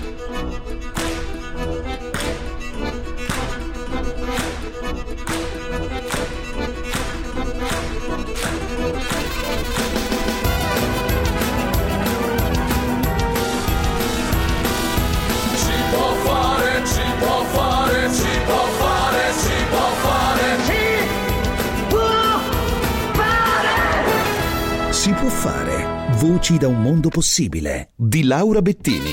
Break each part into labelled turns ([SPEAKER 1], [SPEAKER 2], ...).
[SPEAKER 1] Si può fare. Voci da un mondo possibile di Laura Bettini.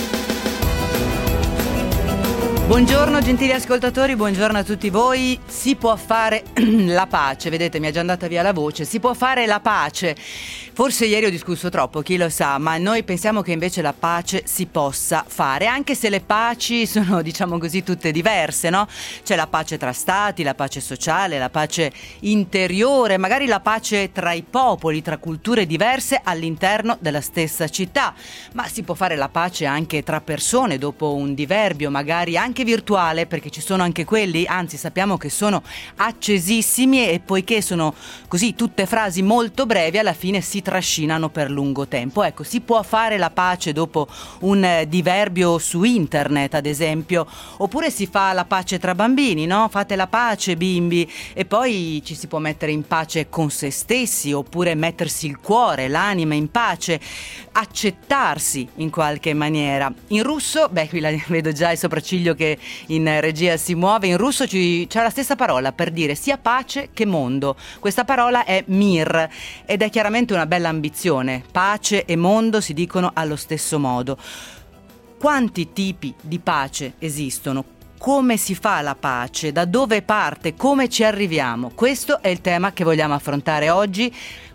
[SPEAKER 2] Buongiorno gentili ascoltatori, buongiorno a tutti voi. Si può fare la pace, vedete mi è già andata via la voce, si può fare la pace. Forse ieri ho discusso troppo, chi lo sa, ma noi pensiamo che invece la pace si possa fare, anche se le paci sono, diciamo così, tutte diverse, no? C'è la pace tra stati, la pace sociale, la pace interiore, magari la pace tra i popoli, tra culture diverse all'interno della stessa città, ma si può fare la pace anche tra persone dopo un diverbio, magari anche virtuale, perché ci sono anche quelli, anzi sappiamo che sono accesissimi e poiché sono così tutte frasi molto brevi, alla fine si trascinano per lungo tempo. Ecco, si può fare la pace dopo un diverbio su internet, ad esempio, oppure si fa la pace tra bambini, no? Fate la pace, bimbi, e poi ci si può mettere in pace con se stessi, oppure mettersi il cuore, l'anima in pace, accettarsi in qualche maniera. In russo, qui la vedo già il sopracciglio che in regia si muove, in russo c'è la stessa parola per dire sia pace che mondo. Questa parola è mir ed è chiaramente una bella ambizione. Pace e mondo si dicono allo stesso modo. Quanti tipi di pace esistono? Come si fa la pace? Da dove parte? Come ci arriviamo? Questo è il tema che vogliamo affrontare oggi.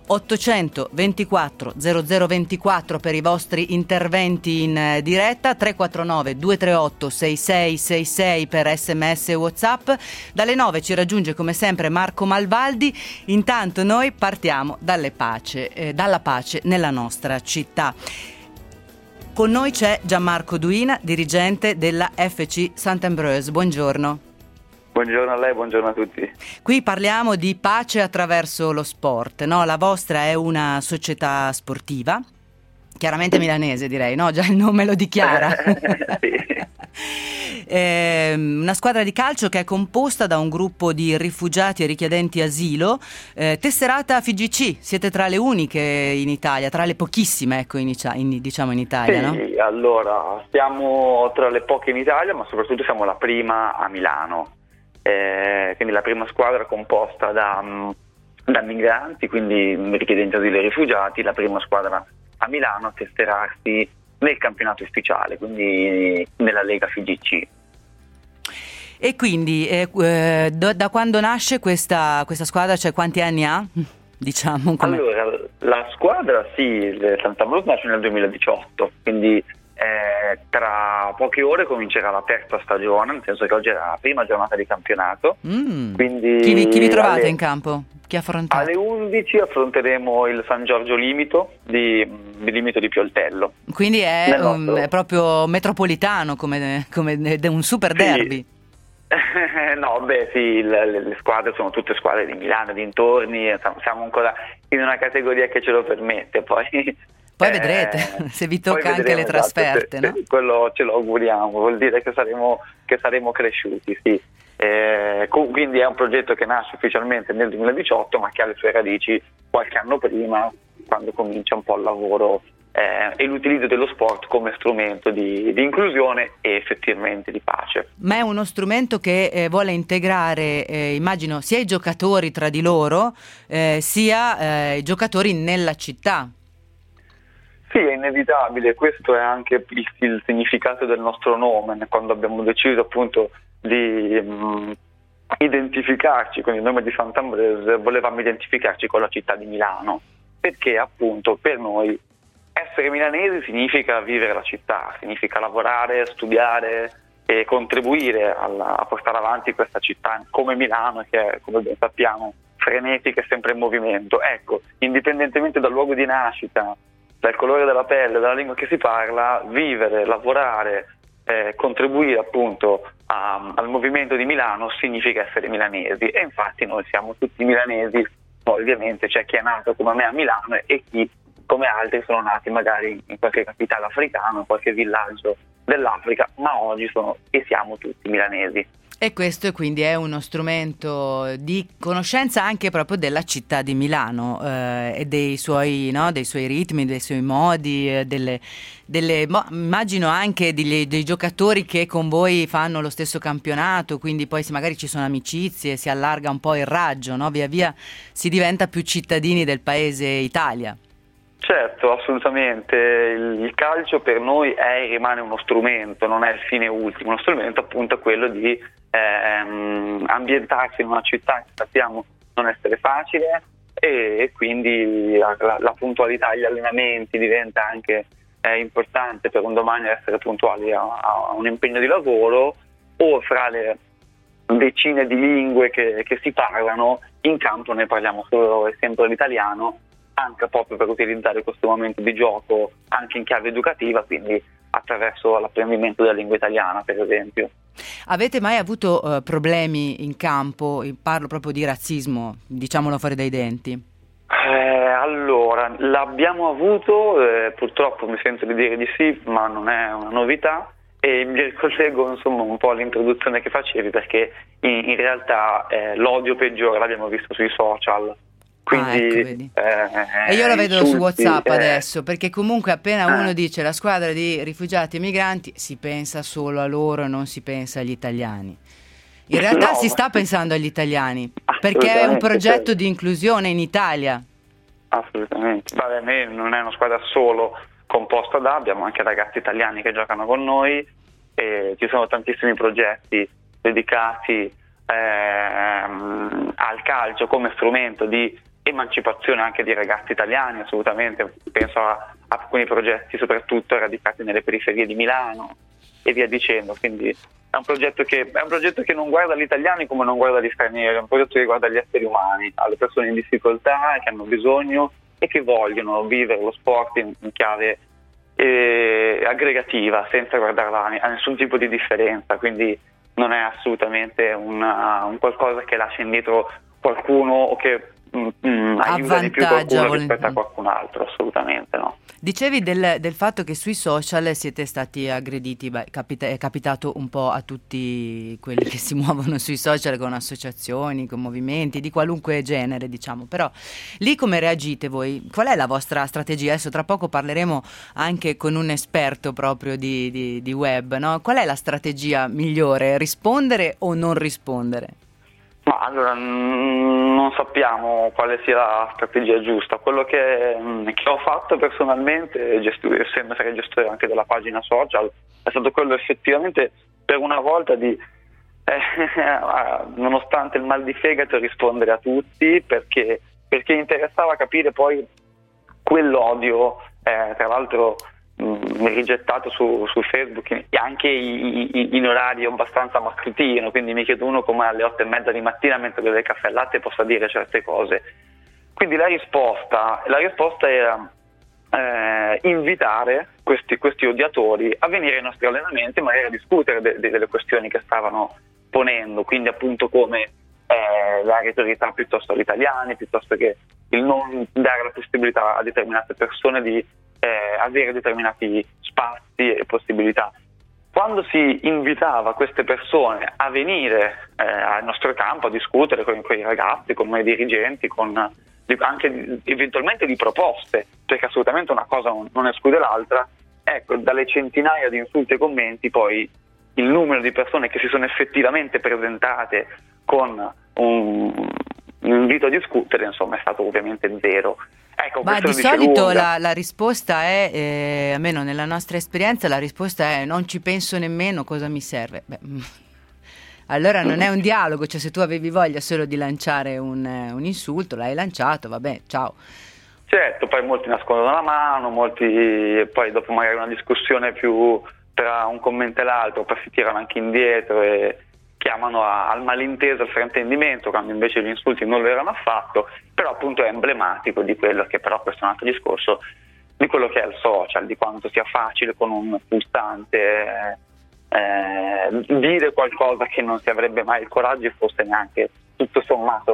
[SPEAKER 2] 824 0024 per i vostri interventi in diretta, 349 238 6666 per SMS e WhatsApp. Dalle 9 ci raggiunge come sempre Marco Malvaldi. Intanto noi partiamo dalla pace nella nostra città. Con noi c'è Gianmarco Duina, dirigente della FC Saint-Ambroise. Buongiorno.
[SPEAKER 3] Buongiorno a lei, buongiorno a tutti.
[SPEAKER 2] Qui parliamo di pace attraverso lo sport, no? La vostra è una società sportiva, chiaramente milanese direi, no? Già il nome lo dichiara. Una squadra di calcio che è composta da un gruppo di rifugiati e richiedenti asilo, tesserata FIGC, siete tra le uniche in Italia, tra le pochissime ecco diciamo in Italia,
[SPEAKER 3] sì,
[SPEAKER 2] no?
[SPEAKER 3] Allora, siamo tra le poche in Italia, ma soprattutto siamo la prima a Milano. Quindi la prima squadra composta da migranti, quindi richiedenti asilo e rifugiati, la prima squadra a Milano a tesserarsi nel campionato ufficiale, quindi nella Lega FIGC.
[SPEAKER 2] E quindi da quando nasce questa squadra, cioè quanti anni ha? Diciamo come...
[SPEAKER 3] Allora, la squadra Saint-Ambroise nasce nel 2018, quindi tra poche ore comincerà la terza stagione, nel senso che oggi è la prima giornata di campionato. Quindi
[SPEAKER 2] chi vi trovate in campo? Chi affrontate?
[SPEAKER 3] Alle 11 affronteremo il San Giorgio Limito di Pioltello.
[SPEAKER 2] Quindi è proprio metropolitano come un super derby.
[SPEAKER 3] Le squadre sono tutte squadre di Milano, dintorni, siamo ancora in una categoria che ce lo permette, poi vedrete
[SPEAKER 2] se vi tocca anche le trasferte,
[SPEAKER 3] esatto,
[SPEAKER 2] no?
[SPEAKER 3] Quello ce lo auguriamo, vuol dire che saremo cresciuti, sì. Quindi è un progetto che nasce ufficialmente nel 2018, ma che ha le sue radici qualche anno prima, quando comincia un po' il lavoro e l'utilizzo dello sport come strumento di inclusione e effettivamente di pace.
[SPEAKER 2] Ma è uno strumento che vuole integrare, immagino, sia i giocatori tra di loro, sia i giocatori nella città.
[SPEAKER 3] Sì, è inevitabile, questo è anche il significato del nostro nome, quando abbiamo deciso appunto di identificarci con il nome di Saint-Ambroise, volevamo identificarci con la città di Milano, perché appunto per noi essere milanesi significa vivere la città, significa lavorare, studiare e contribuire a portare avanti questa città come Milano, che è, come ben sappiamo, frenetica e sempre in movimento. Ecco, indipendentemente dal luogo di nascita, dal colore della pelle, dalla lingua che si parla, vivere, lavorare, contribuire appunto al movimento di Milano significa essere milanesi, e infatti noi siamo tutti milanesi. Poi ovviamente c'è chi è nato come me a Milano e chi come altri sono nati magari in qualche capitale africana, in qualche villaggio dell'Africa, ma oggi sono e siamo tutti milanesi.
[SPEAKER 2] E questo quindi è uno strumento di conoscenza anche proprio della città di Milano e dei suoi ritmi, dei suoi modi, immagino anche dei giocatori che con voi fanno lo stesso campionato, quindi poi magari ci sono amicizie, si allarga un po' il raggio, no? Via via si diventa più cittadini del paese Italia.
[SPEAKER 3] Certo, assolutamente. Il calcio per noi è e rimane uno strumento, non è il fine ultimo. Uno strumento appunto è quello di ambientarsi in una città che sappiamo non essere facile e quindi la puntualità agli allenamenti diventa anche importante per un domani essere puntuali a un impegno di lavoro, o fra le decine di lingue che si parlano in campo ne parliamo solo e sempre l'italiano, anche proprio per utilizzare questo momento di gioco anche in chiave educativa, quindi attraverso l'apprendimento della lingua italiana, per esempio.
[SPEAKER 2] Avete mai avuto problemi in campo? Parlo proprio di razzismo, diciamolo fuori dai denti.
[SPEAKER 3] Allora, l'abbiamo avuto, purtroppo mi sento di dire di sì, ma non è una novità, e mi ricollego insomma un po' all'introduzione che facevi, perché in realtà l'odio peggiore l'abbiamo visto sui social. Quindi,
[SPEAKER 2] ecco, vedi. E io lo vedo su WhatsApp adesso, perché comunque appena uno dice la squadra di rifugiati e migranti si pensa solo a loro e non si pensa agli italiani. In realtà si sta pensando agli italiani, perché è un progetto di inclusione in Italia.
[SPEAKER 3] Assolutamente. Vabbè, noi non è una squadra solo composta abbiamo anche ragazzi italiani che giocano con noi e ci sono tantissimi progetti dedicati al calcio come strumento di emancipazione anche di ragazzi italiani, assolutamente. Penso a alcuni progetti soprattutto radicati nelle periferie di Milano e via dicendo, quindi è un progetto che non guarda gli italiani come non guarda gli stranieri, è un progetto che riguarda gli esseri umani, alle persone in difficoltà che hanno bisogno e che vogliono vivere lo sport in chiave aggregativa, senza guardarla a nessun tipo di differenza, quindi non è assolutamente un qualcosa che lascia indietro qualcuno o che aiuta di più qualcuno rispetto a qualcun altro, assolutamente no.
[SPEAKER 2] Dicevi del fatto che sui social siete stati aggrediti, è capitato un po' a tutti quelli che si muovono sui social con associazioni, con movimenti di qualunque genere, diciamo, però lì come reagite voi? Qual è la vostra strategia? Adesso tra poco parleremo anche con un esperto proprio di web, no? Qual è la strategia migliore? Rispondere o non rispondere?
[SPEAKER 3] Ma allora non sappiamo quale sia la strategia giusta. Quello che ho fatto personalmente, essendo gestore anche della pagina social, è stato quello effettivamente per una volta di nonostante il mal di fegato rispondere a tutti, perché interessava capire poi quell'odio, tra l'altro rigettato su Facebook e anche in orario abbastanza mattutino, quindi mi chiedo uno come alle 8:30 di mattina mentre beve il caffè al latte possa dire certe cose. Quindi la risposta era invitare questi odiatori a venire ai nostri allenamenti e magari a discutere delle questioni che stavano ponendo, quindi appunto come dare priorità piuttosto agli italiani, piuttosto che il non dare la possibilità a determinate persone di avere determinati spazi e possibilità. Quando si invitava queste persone a venire al nostro campo a discutere con i ragazzi, con noi dirigenti, anche eventualmente di proposte, perché assolutamente una cosa non esclude l'altra, ecco, dalle centinaia di insulti e commenti poi il numero di persone che si sono effettivamente presentate con un invito a discutere, insomma, è stato ovviamente zero. Ecco,
[SPEAKER 2] ma di solito la risposta è, almeno nella nostra esperienza, la risposta è non ci penso nemmeno, cosa mi serve? Beh, allora non è un dialogo, cioè se tu avevi voglia solo di lanciare un insulto, l'hai lanciato, vabbè, ciao.
[SPEAKER 3] Certo, poi molti nascondono la mano, molti poi dopo magari una discussione più tra un commento e l'altro, poi si tirano anche indietro e chiamano al malinteso, al fraintendimento, quando invece gli insulti non lo erano affatto, però appunto è emblematico di quello che, però questo è un altro discorso, di quello che è il social, di quanto sia facile con un pulsante dire qualcosa che non si avrebbe mai il coraggio e fosse neanche tutto sommato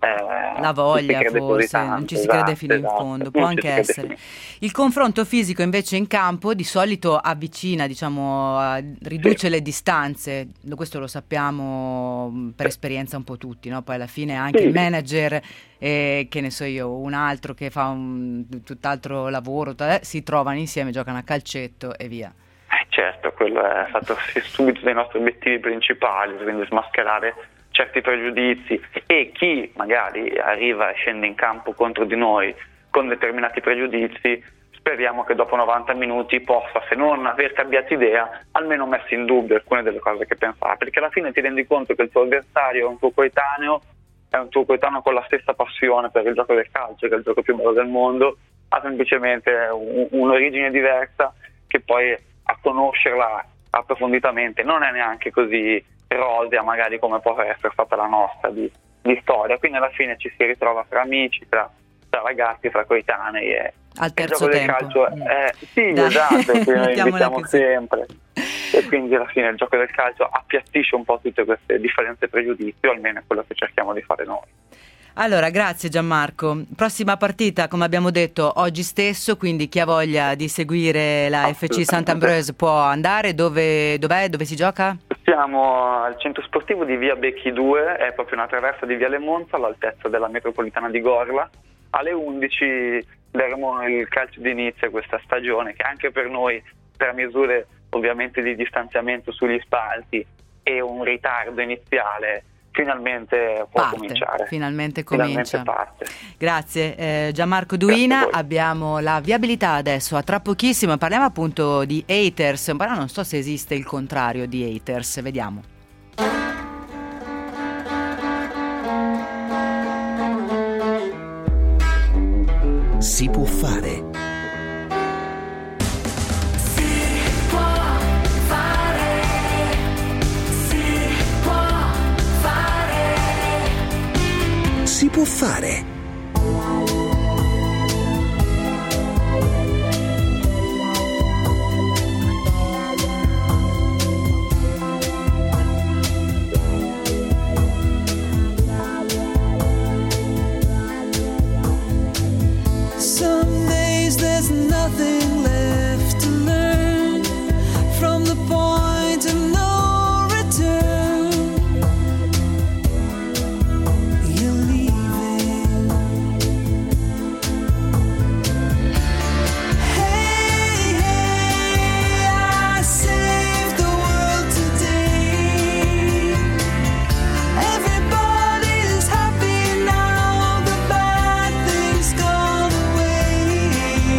[SPEAKER 2] la voglia forse, non ci si crede fino in fondo, può anche essere. Il confronto fisico invece in campo di solito avvicina, diciamo, riduce le distanze, questo lo sappiamo per esperienza un po' tutti, no? Poi alla fine anche il manager, che ne so io, un altro che fa un tutt'altro lavoro, si trovano insieme, giocano a calcetto e via.
[SPEAKER 3] Certo, quello è stato subito dei nostri obiettivi principali, quindi smascherare certi pregiudizi, e chi magari arriva e scende in campo contro di noi con determinati pregiudizi, speriamo che dopo 90 minuti possa, se non aver cambiato idea, almeno messo in dubbio alcune delle cose che pensava, perché alla fine ti rendi conto che il tuo avversario è un tuo coetaneo con la stessa passione per il gioco del calcio, che è il gioco più bello del mondo, ha semplicemente un'origine diversa, che poi a conoscerla approfonditamente non è neanche così rosea magari come può essere stata la nostra di storia, quindi alla fine ci si ritrova fra amici, tra ragazzi, fra coetanei, e
[SPEAKER 2] al terzo
[SPEAKER 3] il gioco
[SPEAKER 2] tempo.
[SPEAKER 3] del calcio esatto, quindi noi invitiamo sempre, e quindi alla fine il gioco del calcio appiattisce un po' tutte queste differenze e pregiudizi, o almeno è quello che cerchiamo di fare noi.
[SPEAKER 2] Allora, grazie Gianmarco. Prossima partita, come abbiamo detto, oggi stesso, quindi chi ha voglia di seguire la FC Sant'Ambroise può andare. Dov'è? Dove si gioca?
[SPEAKER 3] Siamo al centro sportivo di via Becchi 2, è proprio una traversa di Viale Monza, all'altezza della metropolitana di Gorla. Alle 11 daremo il calcio d'inizio a questa stagione, che anche per noi, per misure ovviamente di distanziamento sugli spalti e un ritardo iniziale, finalmente può cominciare.
[SPEAKER 2] Finalmente comincia.
[SPEAKER 3] Parte.
[SPEAKER 2] Grazie Gianmarco Duina. Abbiamo la viabilità adesso, a tra pochissimo parliamo appunto di haters, però non so se esiste il contrario di haters, vediamo.
[SPEAKER 1] Si può fare. Si può fare.
[SPEAKER 4] Some days there's nothing left to learn from the point of no return. You're leaving. Hey, hey, I saved the world today. Everybody's happy now, the bad things gone away.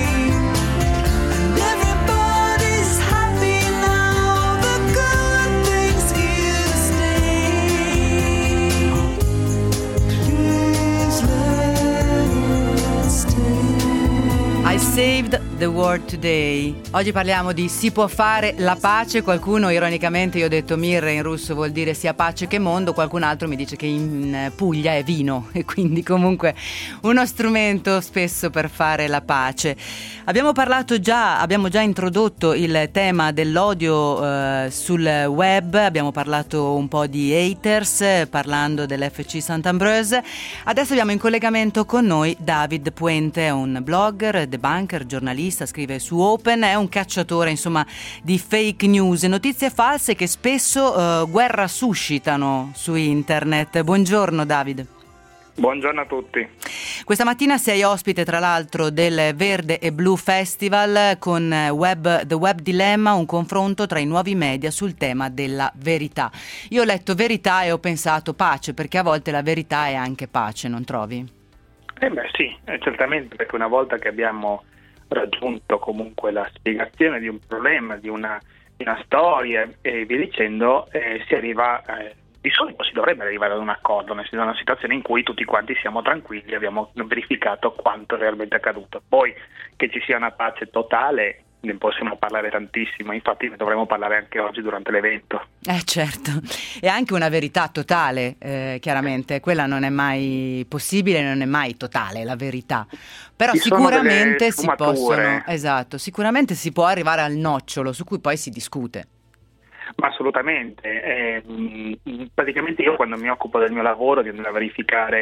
[SPEAKER 4] And everybody's happy now, the good things here to stay. Please let us stay.
[SPEAKER 2] I saved the world today. Oggi parliamo di si può fare la pace. Qualcuno ironicamente, io ho detto mirre in russo vuol dire sia pace che mondo, qualcun altro mi dice che in Puglia è vino, e quindi comunque uno strumento spesso per fare la pace. Abbiamo già introdotto il tema dell'odio sul web, abbiamo parlato un po' di haters parlando dell'FC Sant'Ambroise. Adesso abbiamo in collegamento con noi David Puente, è un blogger, debunker, giornalista, scrive su Open, è un cacciatore insomma di fake news, notizie false che spesso guerra suscitano su internet. Buongiorno David.
[SPEAKER 5] Buongiorno a tutti.
[SPEAKER 2] Questa mattina sei ospite tra l'altro del Verde e Blu Festival con The Web Dilemma, un confronto tra i nuovi media sul tema della verità. Io ho letto verità e ho pensato pace, perché a volte la verità è anche pace, non trovi?
[SPEAKER 5] Sì, certamente, perché una volta che abbiamo raggiunto comunque la spiegazione di un problema, di una storia e via dicendo, si arriva, di solito si dovrebbe arrivare ad un accordo, nel senso, una situazione in cui tutti quanti siamo tranquilli, abbiamo verificato quanto è realmente accaduto. Poi che ci sia una pace totale ne possiamo parlare tantissimo, infatti ne dovremo parlare anche oggi durante l'evento.
[SPEAKER 2] Certo, e anche una verità totale, chiaramente, quella non è mai possibile, non è mai totale la verità, però sicuramente sicuramente si può arrivare al nocciolo su cui poi si discute.
[SPEAKER 5] Ma assolutamente, praticamente io quando mi occupo del mio lavoro di andare a verificare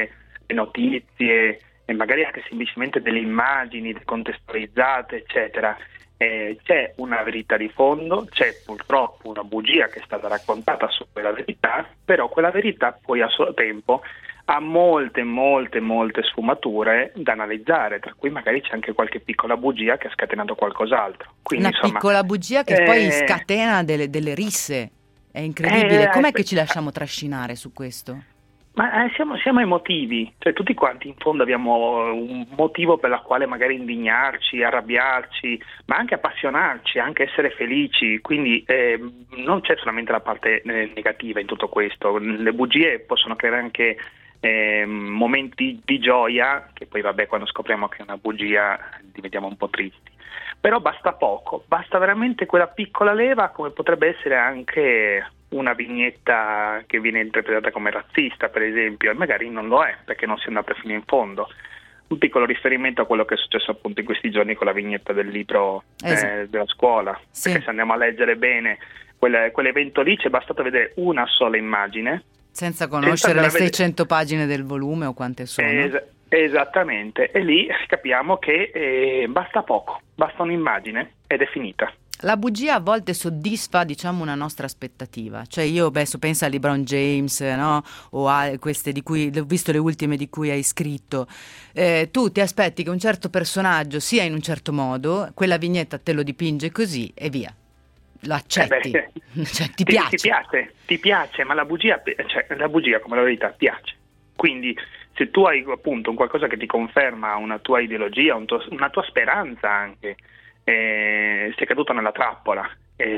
[SPEAKER 5] le notizie e magari anche semplicemente delle immagini contestualizzate, eccetera, c'è una verità di fondo, c'è purtroppo una bugia che è stata raccontata su quella verità, però quella verità poi a suo tempo ha molte sfumature da analizzare, tra cui magari c'è anche qualche piccola bugia che ha scatenato qualcos'altro. Quindi,
[SPEAKER 2] Una
[SPEAKER 5] insomma,
[SPEAKER 2] piccola bugia che poi scatena delle risse. È incredibile. Com'è che ci lasciamo trascinare su questo?
[SPEAKER 5] Ma siamo emotivi, cioè tutti quanti in fondo abbiamo un motivo per la quale magari indignarci, arrabbiarci, ma anche appassionarci, anche essere felici, quindi non c'è solamente la parte negativa in tutto questo. Le bugie possono creare anche momenti di gioia, che poi vabbè, quando scopriamo che è una bugia diventiamo un po' tristi. Però basta poco, basta veramente quella piccola leva, come potrebbe essere anche una vignetta che viene interpretata come razzista, per esempio, e magari non lo è, perché non si è andata fino in fondo. Un piccolo riferimento a quello che è successo appunto in questi giorni con la vignetta del libro della scuola,
[SPEAKER 2] Sì.
[SPEAKER 5] perché se andiamo a leggere bene quell'evento lì, c'è bastato vedere una sola immagine.
[SPEAKER 2] Senza conoscere le 600 pagine del volume o quante sono.
[SPEAKER 5] Esattamente, e lì capiamo che basta poco, basta un'immagine ed è finita.
[SPEAKER 2] La bugia a volte soddisfa, diciamo, una nostra aspettativa. Cioè io penso a LeBron James, no? O a queste di cui ho visto le ultime di cui hai scritto. Tu ti aspetti che un certo personaggio sia in un certo modo, quella vignetta te lo dipinge così e via. Lo accetti. Cioè, ti piace.
[SPEAKER 5] Ti piace, ma la bugia come la verità piace. Quindi se tu hai appunto un qualcosa che ti conferma una tua ideologia, una tua speranza anche, sei caduto nella trappola.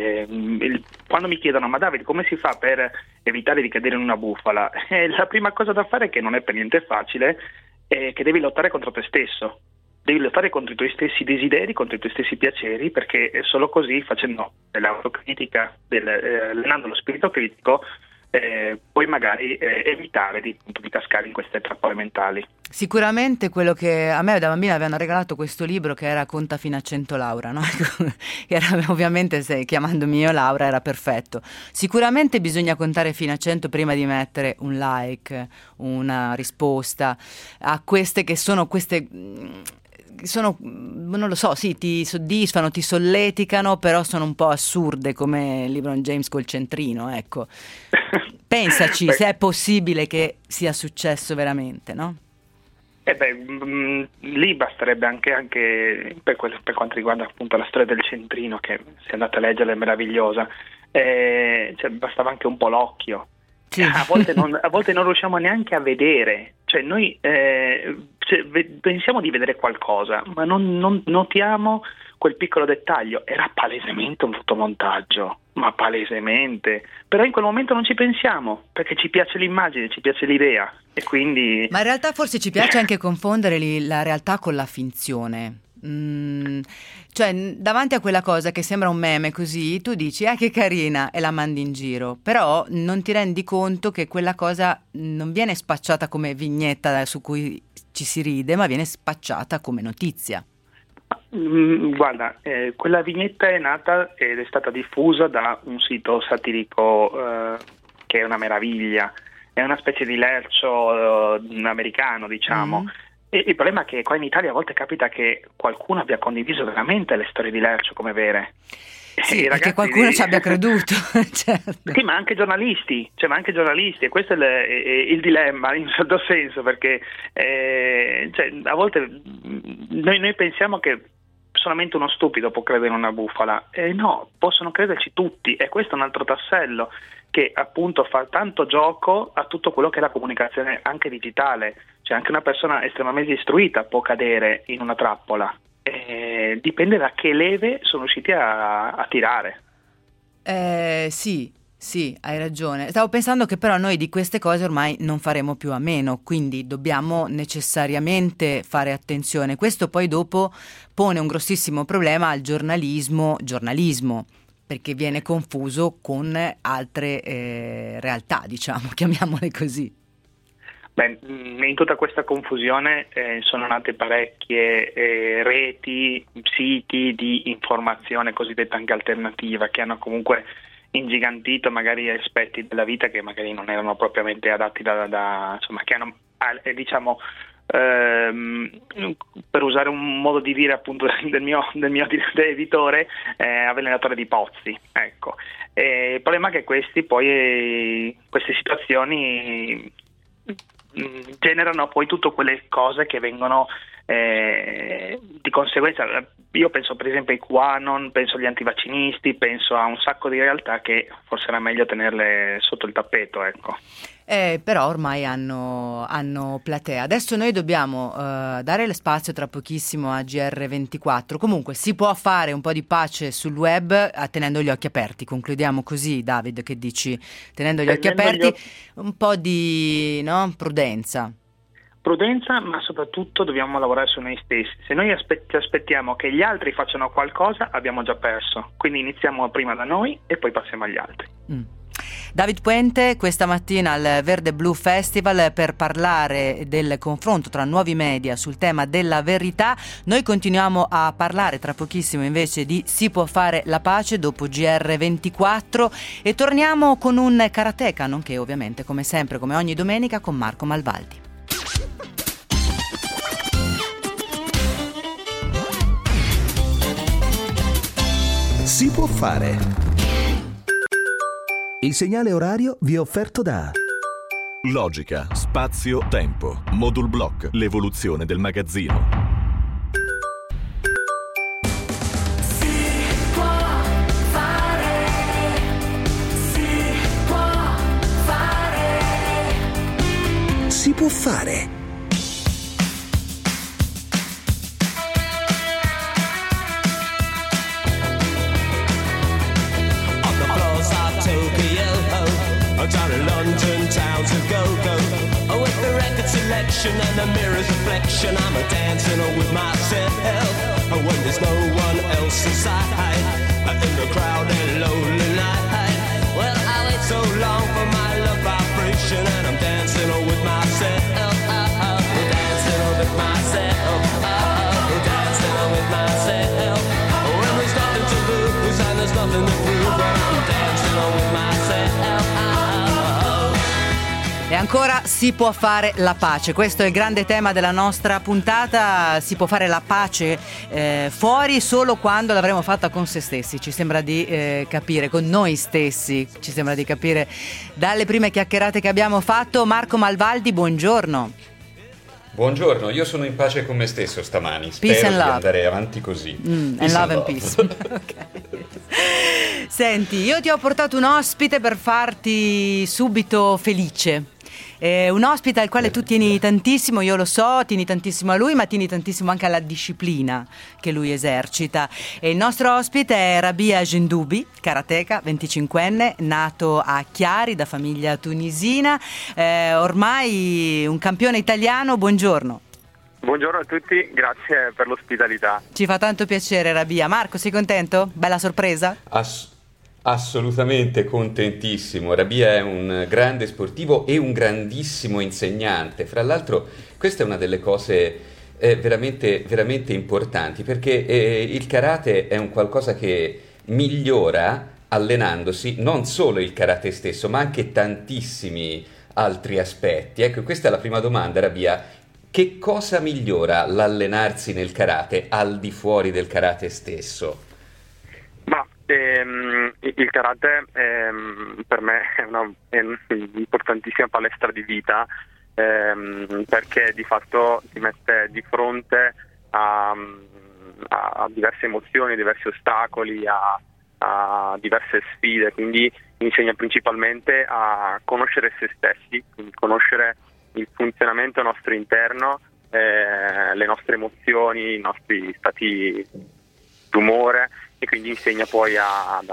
[SPEAKER 5] Quando mi chiedono: ma Davide, come si fa per evitare di cadere in una bufala? La prima cosa da fare, che non è per niente facile, è che devi lottare contro te stesso. Devi lottare contro i tuoi stessi desideri, contro i tuoi stessi piaceri, perché solo così, facendo dell'autocritica, allenando lo spirito critico, puoi magari evitare di cascare in queste trappole mentali.
[SPEAKER 2] Sicuramente quello che a me da bambina avevano regalato questo libro, che era Conta fino a 100 Laura, no? Era, ovviamente chiamandomi io Laura era perfetto. Sicuramente bisogna contare fino a 100 prima di mettere un like, una risposta a queste che sono non lo so, sì, ti soddisfano, ti solleticano, però sono un po' assurde, come LeBron James col centrino, ecco. Pensaci se è possibile che sia successo veramente, no?
[SPEAKER 5] Lì basterebbe anche per quanto riguarda appunto la storia del centrino, che se andate a leggerla è meravigliosa, bastava anche un po' l'occhio. Sì. A volte non riusciamo neanche a vedere, cioè noi pensiamo di vedere qualcosa, ma non notiamo quel piccolo dettaglio. Era palesemente un fotomontaggio, ma palesemente, però in quel momento non ci pensiamo, perché ci piace l'immagine, ci piace l'idea, e quindi...
[SPEAKER 2] Ma in realtà forse ci piace anche confondere la realtà con la finzione. Cioè, davanti a quella cosa che sembra un meme così, tu dici che carina, e la mandi in giro, però non ti rendi conto che quella cosa non viene spacciata come vignetta su cui ci si ride, ma viene spacciata come notizia.
[SPEAKER 5] Guarda, quella vignetta è nata ed è stata diffusa da un sito satirico che è una meraviglia, è una specie di Lercio americano, diciamo. E il problema è che qua in Italia a volte capita che qualcuno abbia condiviso veramente le storie di Lercio come vere.
[SPEAKER 2] Sì, e che qualcuno ci abbia creduto. Certo.
[SPEAKER 5] Sì, ma anche giornalisti, e questo è il dilemma in un certo senso, perché a volte noi pensiamo che solamente uno stupido può credere in una bufala, no, possono crederci tutti, e questo è un altro tassello che appunto fa tanto gioco a tutto quello che è la comunicazione anche digitale. Cioè anche una persona estremamente istruita può cadere in una trappola, dipende da che leve sono riusciti a tirare.
[SPEAKER 2] Sì, hai ragione. Stavo pensando che però noi di queste cose ormai non faremo più a meno, quindi dobbiamo necessariamente fare attenzione. Questo poi dopo pone un grossissimo problema al giornalismo, perché viene confuso con altre realtà, diciamo, chiamiamole così.
[SPEAKER 5] In tutta questa confusione sono nate parecchie reti, siti di informazione cosiddetta anche alternativa, che hanno comunque ingigantito magari aspetti della vita che magari non erano propriamente adatti insomma, che hanno diciamo, per usare un modo di dire appunto del mio editore, avvelenatore di pozzi, ecco. Il problema è che queste situazioni generano poi tutte quelle cose che vengono di conseguenza. Io penso per esempio ai QAnon, penso agli antivaccinisti, penso a un sacco di realtà che forse era meglio tenerle sotto il tappeto, ecco.
[SPEAKER 2] Però ormai hanno platea. Adesso noi dobbiamo dare lo spazio tra pochissimo a GR24. Comunque si può fare un po' di pace sul web tenendo gli occhi aperti. Concludiamo così, David, che dici? Tenendo gli occhi aperti, un po' di prudenza.
[SPEAKER 5] Prudenza, ma soprattutto dobbiamo lavorare su noi stessi. Se noi aspettiamo che gli altri facciano qualcosa, abbiamo già perso. Quindi iniziamo prima da noi e poi passiamo agli altri.
[SPEAKER 2] David Puente questa mattina al Verde Blu Festival per parlare del confronto tra nuovi media sul tema della verità. Noi continuiamo a parlare tra pochissimo invece di Si può fare la pace dopo GR24 e torniamo con un karateka, nonché ovviamente come sempre, come ogni domenica, con Marco Malvaldi.
[SPEAKER 1] Si può fare. Il segnale orario vi è offerto da
[SPEAKER 6] Logica, spazio, tempo. Modul Block, l'evoluzione del magazzino.
[SPEAKER 1] Si può fare.
[SPEAKER 7] Down in London town to go with the record selection and the mirror's reflection. I'm a dancing with myself when there's no one else inside in the crowded lonely night. Well, I wait so long for my love vibration and I'm dancing with myself. Dancing with myself. Dancing with myself. When there's nothing to lose and there's nothing to prove, but I'm dancing with myself.
[SPEAKER 2] E ancora si può fare la pace, questo è il grande tema della nostra puntata. Si può fare la pace fuori solo quando l'avremo fatta con se stessi, ci sembra di capire, con noi stessi, ci sembra di capire dalle prime chiacchierate che abbiamo fatto. Marco Malvaldi, buongiorno.
[SPEAKER 8] Buongiorno, io sono in pace con me stesso stamani,
[SPEAKER 2] Peace
[SPEAKER 8] spero
[SPEAKER 2] and
[SPEAKER 8] di
[SPEAKER 2] love.
[SPEAKER 8] andare avanti così.
[SPEAKER 2] And love and peace. Okay. Senti, io ti ho portato un ospite per farti subito felice. Un ospite al quale tu tieni tantissimo, io lo so, tieni tantissimo a lui, ma tieni tantissimo anche alla disciplina che lui esercita. E il nostro ospite è Rabia Gendoubi, karateka, 25enne, nato a Chiari da famiglia tunisina, ormai un campione italiano. Buongiorno.
[SPEAKER 3] Buongiorno a tutti, grazie per l'ospitalità.
[SPEAKER 2] Ci fa tanto piacere, Rabia. Marco, sei contento? Bella sorpresa?
[SPEAKER 8] Assolutamente contentissimo. Rabia è un grande sportivo e un grandissimo insegnante. Fra l'altro, questa è una delle cose veramente, veramente importanti, perché il karate è un qualcosa che migliora allenandosi non solo il karate stesso, ma anche tantissimi altri aspetti. Ecco, questa è la prima domanda, Rabia. Che cosa migliora l'allenarsi nel karate al di fuori del karate stesso?
[SPEAKER 3] Ma il karate per me è un'importantissima palestra di vita, perché di fatto ti mette di fronte a diverse emozioni, diversi ostacoli, a diverse sfide, quindi insegna principalmente a conoscere se stessi, quindi conoscere il funzionamento nostro interno, le nostre emozioni, i nostri stati d'umore, e quindi insegna poi ad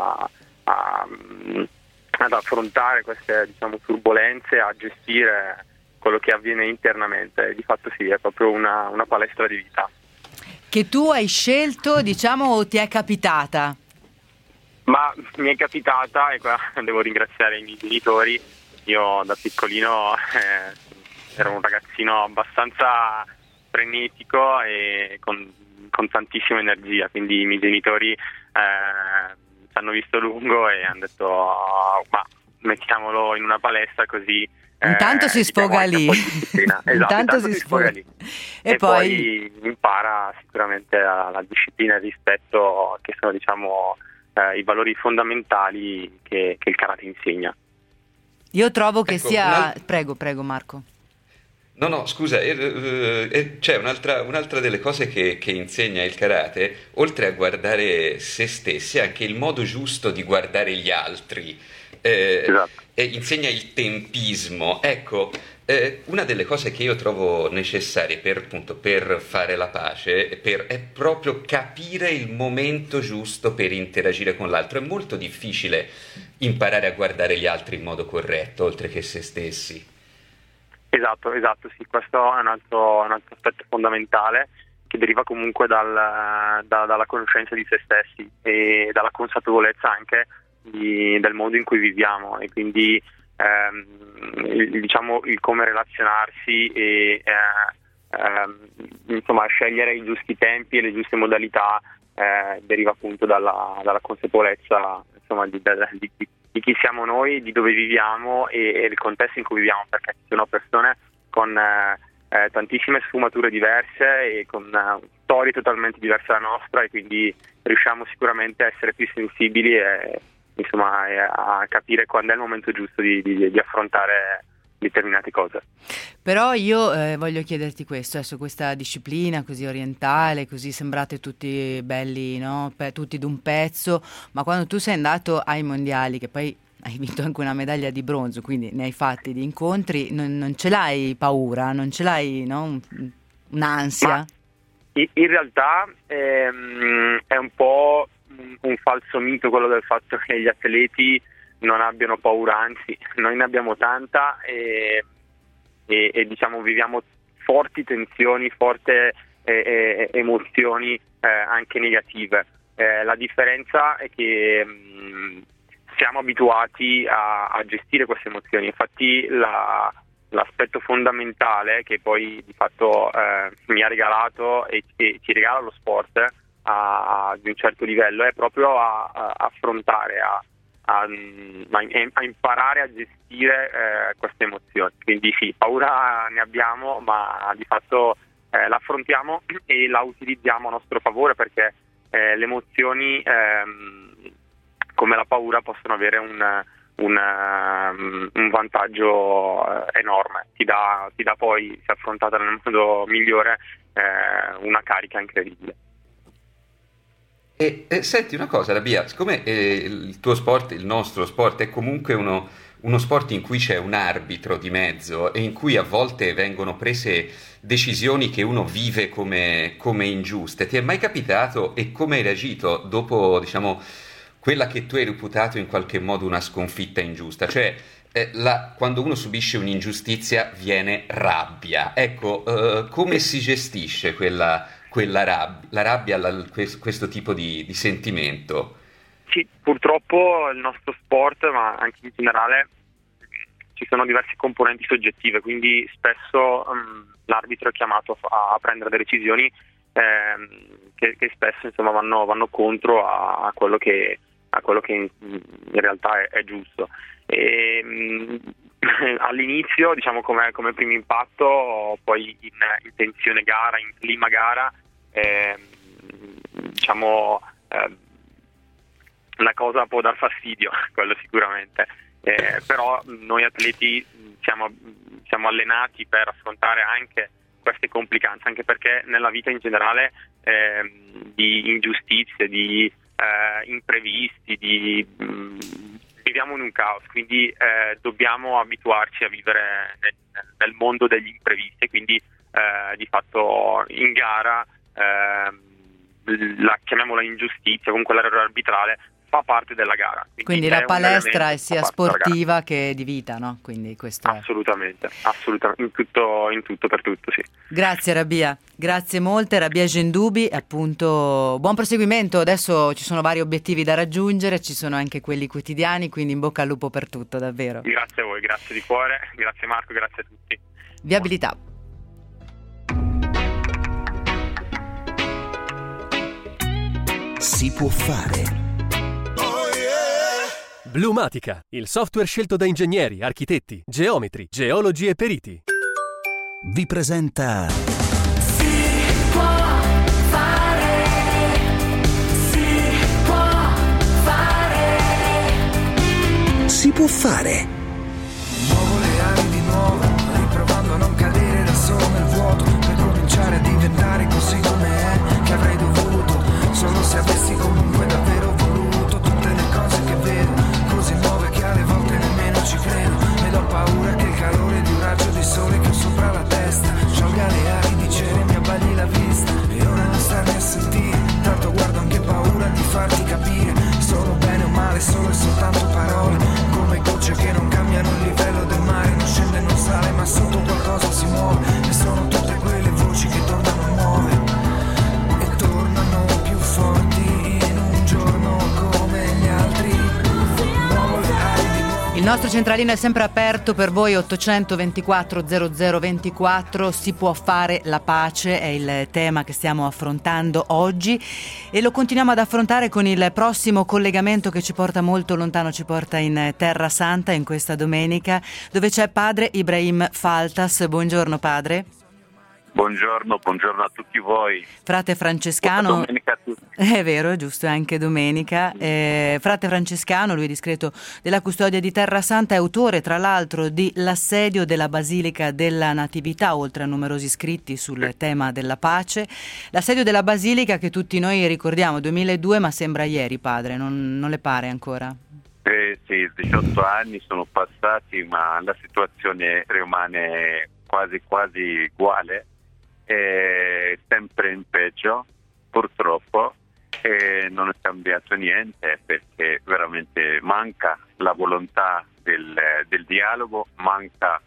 [SPEAKER 3] affrontare queste, diciamo, turbolenze, a gestire quello che avviene internamente. Di fatto sì, è proprio una palestra di vita.
[SPEAKER 2] Che tu hai scelto, diciamo, o ti è capitata?
[SPEAKER 3] Ma mi è capitata, e qua devo ringraziare i miei genitori. Io da piccolino ero un ragazzino abbastanza frenetico e con tantissima energia, quindi i miei genitori ci hanno visto lungo e hanno detto ma
[SPEAKER 9] mettiamolo in una palestra così.
[SPEAKER 2] Intanto si
[SPEAKER 9] diciamo
[SPEAKER 2] sfoga
[SPEAKER 9] anche
[SPEAKER 2] lì.
[SPEAKER 9] un po' di disciplina. Esatto,
[SPEAKER 2] Intanto si sfoga
[SPEAKER 9] lì.
[SPEAKER 2] E
[SPEAKER 9] poi impara sicuramente la disciplina e il rispetto, che sono diciamo i valori fondamentali che il karate insegna.
[SPEAKER 2] Io trovo che
[SPEAKER 8] Ecco,
[SPEAKER 2] sia... Prego Marco.
[SPEAKER 8] No, scusa, c'è un'altra delle cose che insegna il karate, oltre a guardare se stessi, è anche il modo giusto di guardare gli altri.
[SPEAKER 9] Esatto.
[SPEAKER 8] E insegna il tempismo. Ecco, una delle cose che io trovo necessarie per fare la pace è proprio capire il momento giusto per interagire con l'altro. È molto difficile imparare a guardare gli altri in modo corretto, oltre che se stessi.
[SPEAKER 9] Esatto, sì, questo è un altro aspetto fondamentale che deriva comunque dalla conoscenza di se stessi e dalla consapevolezza anche del mondo in cui viviamo, e quindi il come relazionarsi e insomma scegliere i giusti tempi e le giuste modalità deriva appunto dalla consapevolezza, insomma, di chi siamo noi, di dove viviamo e il contesto in cui viviamo, perché ci sono persone con tantissime sfumature diverse e con storie totalmente diverse dalla nostra, e quindi riusciamo sicuramente a essere più sensibili e insomma a capire quando è il momento giusto di affrontare determinate cose.
[SPEAKER 2] Però io voglio chiederti questo, adesso questa disciplina così orientale, così sembrate tutti belli, no? Tutti d'un pezzo, ma quando tu sei andato ai mondiali, che poi hai vinto anche una medaglia di bronzo, quindi ne hai fatti di incontri, non ce l'hai paura, non ce l'hai, no? Un'ansia?
[SPEAKER 9] Ma in realtà è un po' un falso mito quello del fatto che gli atleti non abbiano paura, anzi noi ne abbiamo tanta e diciamo viviamo forti tensioni, forti emozioni anche negative. La differenza è che siamo abituati a gestire queste emozioni. Infatti l'aspetto fondamentale che poi di fatto mi ha regalato e ci regala lo sport di un certo livello è proprio a affrontare, a imparare a gestire queste emozioni. Quindi sì, paura ne abbiamo, ma di fatto l'affrontiamo e la utilizziamo a nostro favore, perché le emozioni come la paura possono avere un vantaggio enorme. Ti dà poi, se affrontata nel modo migliore, una carica incredibile.
[SPEAKER 8] E senti una cosa, Rabia, siccome il tuo sport, il nostro sport, è comunque uno sport in cui c'è un arbitro di mezzo e in cui a volte vengono prese decisioni che uno vive come ingiuste, ti è mai capitato e come hai reagito dopo, diciamo, quella che tu hai reputato in qualche modo una sconfitta ingiusta? Cioè, quando uno subisce un'ingiustizia viene rabbia. Ecco, come si gestisce quella rabbia, questo tipo di sentimento?
[SPEAKER 9] Sì, purtroppo il nostro sport, ma anche in generale, ci sono diverse componenti soggettive, quindi spesso l'arbitro è chiamato a prendere delle decisioni che spesso insomma vanno contro a quello che in realtà è giusto. All'inizio, diciamo, come primo impatto, poi in tensione gara, in clima gara, diciamo la cosa può dar fastidio, quello sicuramente, però noi atleti siamo allenati per affrontare anche queste complicanze, anche perché nella vita in generale di ingiustizie, di imprevisti, viviamo in un caos, quindi dobbiamo abituarci a vivere nel mondo degli imprevisti, quindi di fatto in gara chiamiamola ingiustizia, comunque l'errore arbitrale fa parte della gara.
[SPEAKER 2] Quindi la palestra è sia sportiva che di vita, no? Quindi questo
[SPEAKER 9] assolutamente, in tutto per tutto, sì.
[SPEAKER 2] Grazie Rabia, grazie molte. Rabia Gendubi, appunto, buon proseguimento. Adesso ci sono vari obiettivi da raggiungere, ci sono anche quelli quotidiani, quindi in bocca al lupo per tutto, davvero.
[SPEAKER 9] Grazie a voi, grazie di cuore, grazie Marco, grazie a tutti.
[SPEAKER 2] Viabilità.
[SPEAKER 1] Si può fare.
[SPEAKER 10] Blumatica, il software scelto da ingegneri, architetti, geometri, geologi e periti.
[SPEAKER 1] Vi presenta
[SPEAKER 4] Si può fare, si può fare.
[SPEAKER 1] Si può fare.
[SPEAKER 11] Muovo le ali di nuovo, riprovando a non cadere da solo nel vuoto, per cominciare a diventare così come è, che avrei dovuto, solo se avessi comunque davvero voluto. Tutte le cose che vedo, così nuove che alle volte nemmeno ci credo, ed ho paura che il calore di un raggio di sole che ho sopra la testa sciolga le ali di cera e mi abbagli la vista. E ora non starmi a sentire, tanto guardo anche paura di farti capire, sono bene o male, solo e soltanto parole, come gocce che non cambiano il livello del mare, non scende e non sale, ma sotto qualcosa si muove, e sono tutte quelle voci che tornano nuove, e tornano più forti in un giorno come gli altri. Muovo le ali di nuovo.
[SPEAKER 2] Il nostro centralino è sempre aperto per voi, 824 0024. Si può fare la pace, è il tema che stiamo affrontando oggi e lo continuiamo ad affrontare con il prossimo collegamento che ci porta molto lontano, ci porta in Terra Santa in questa domenica, dove c'è padre Ibrahim Faltas. Buongiorno padre.
[SPEAKER 12] Buongiorno a tutti voi.
[SPEAKER 2] Frate francescano.
[SPEAKER 12] Buona domenica a tutti.
[SPEAKER 2] È vero, è giusto, è anche domenica. Frate francescano, lui è discreto della custodia di Terra Santa, è autore tra l'altro di L'assedio della Basilica della Natività, oltre a numerosi scritti sul tema della pace. L'assedio della Basilica che tutti noi ricordiamo, 2002, ma sembra ieri padre, non le pare ancora?
[SPEAKER 12] Sì, 18 anni sono passati, ma la situazione rimane quasi uguale. È sempre in peggio purtroppo, e non è cambiato niente perché veramente manca la volontà del dialogo, manca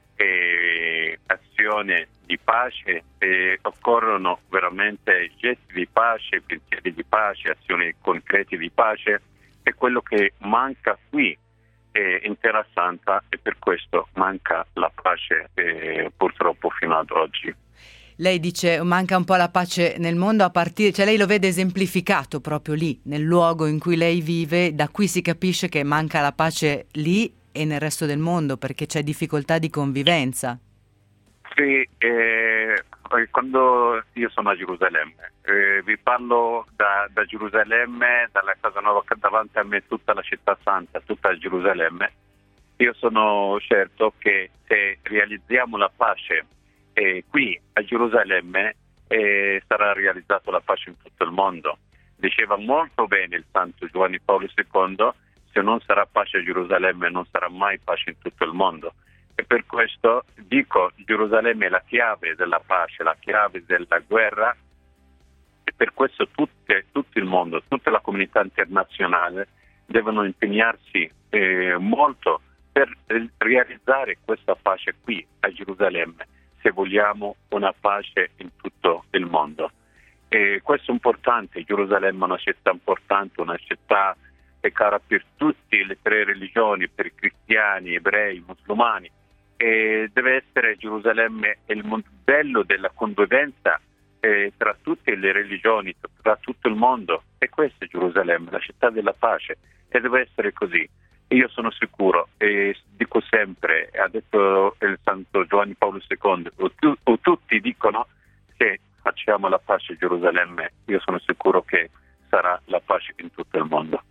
[SPEAKER 12] azione di pace, e occorrono veramente gesti di pace, pensieri di pace, azioni concrete di pace. È quello che manca qui in Terra Santa, e per questo manca la pace purtroppo fino ad oggi.
[SPEAKER 2] Lei dice manca un po' la pace nel mondo, a partire, cioè lei lo vede esemplificato proprio lì, nel luogo in cui lei vive, da qui si capisce che manca la pace lì e nel resto del mondo perché c'è difficoltà di convivenza.
[SPEAKER 12] Sì, quando io sono a Gerusalemme, vi parlo da Gerusalemme, dalla Casa Nuova, davanti a me tutta la città santa, tutta Gerusalemme. Io sono certo che se realizziamo la pace qui a Gerusalemme sarà realizzata la pace in tutto il mondo. Diceva molto bene il Santo Giovanni Paolo II: se non sarà pace a Gerusalemme non sarà mai pace in tutto il mondo. E per questo dico, Gerusalemme è la chiave della pace, la chiave della guerra, e per questo tutto il mondo, tutta la comunità internazionale devono impegnarsi molto per realizzare questa pace qui a Gerusalemme, se vogliamo una pace in tutto il mondo. E questo è importante. Gerusalemme è una città importante, una città è cara per tutte le tre religioni, per cristiani, ebrei, musulmani, e deve essere Gerusalemme il modello della convivenza tra tutte le religioni, tra tutto il mondo. E questa è Gerusalemme, la città della pace, e deve essere così. Io sono sicuro, e dico sempre, ha detto il Santo Giovanni Paolo II, o tutti dicono: se facciamo la pace a Gerusalemme, io sono sicuro che sarà la pace in tutto il mondo.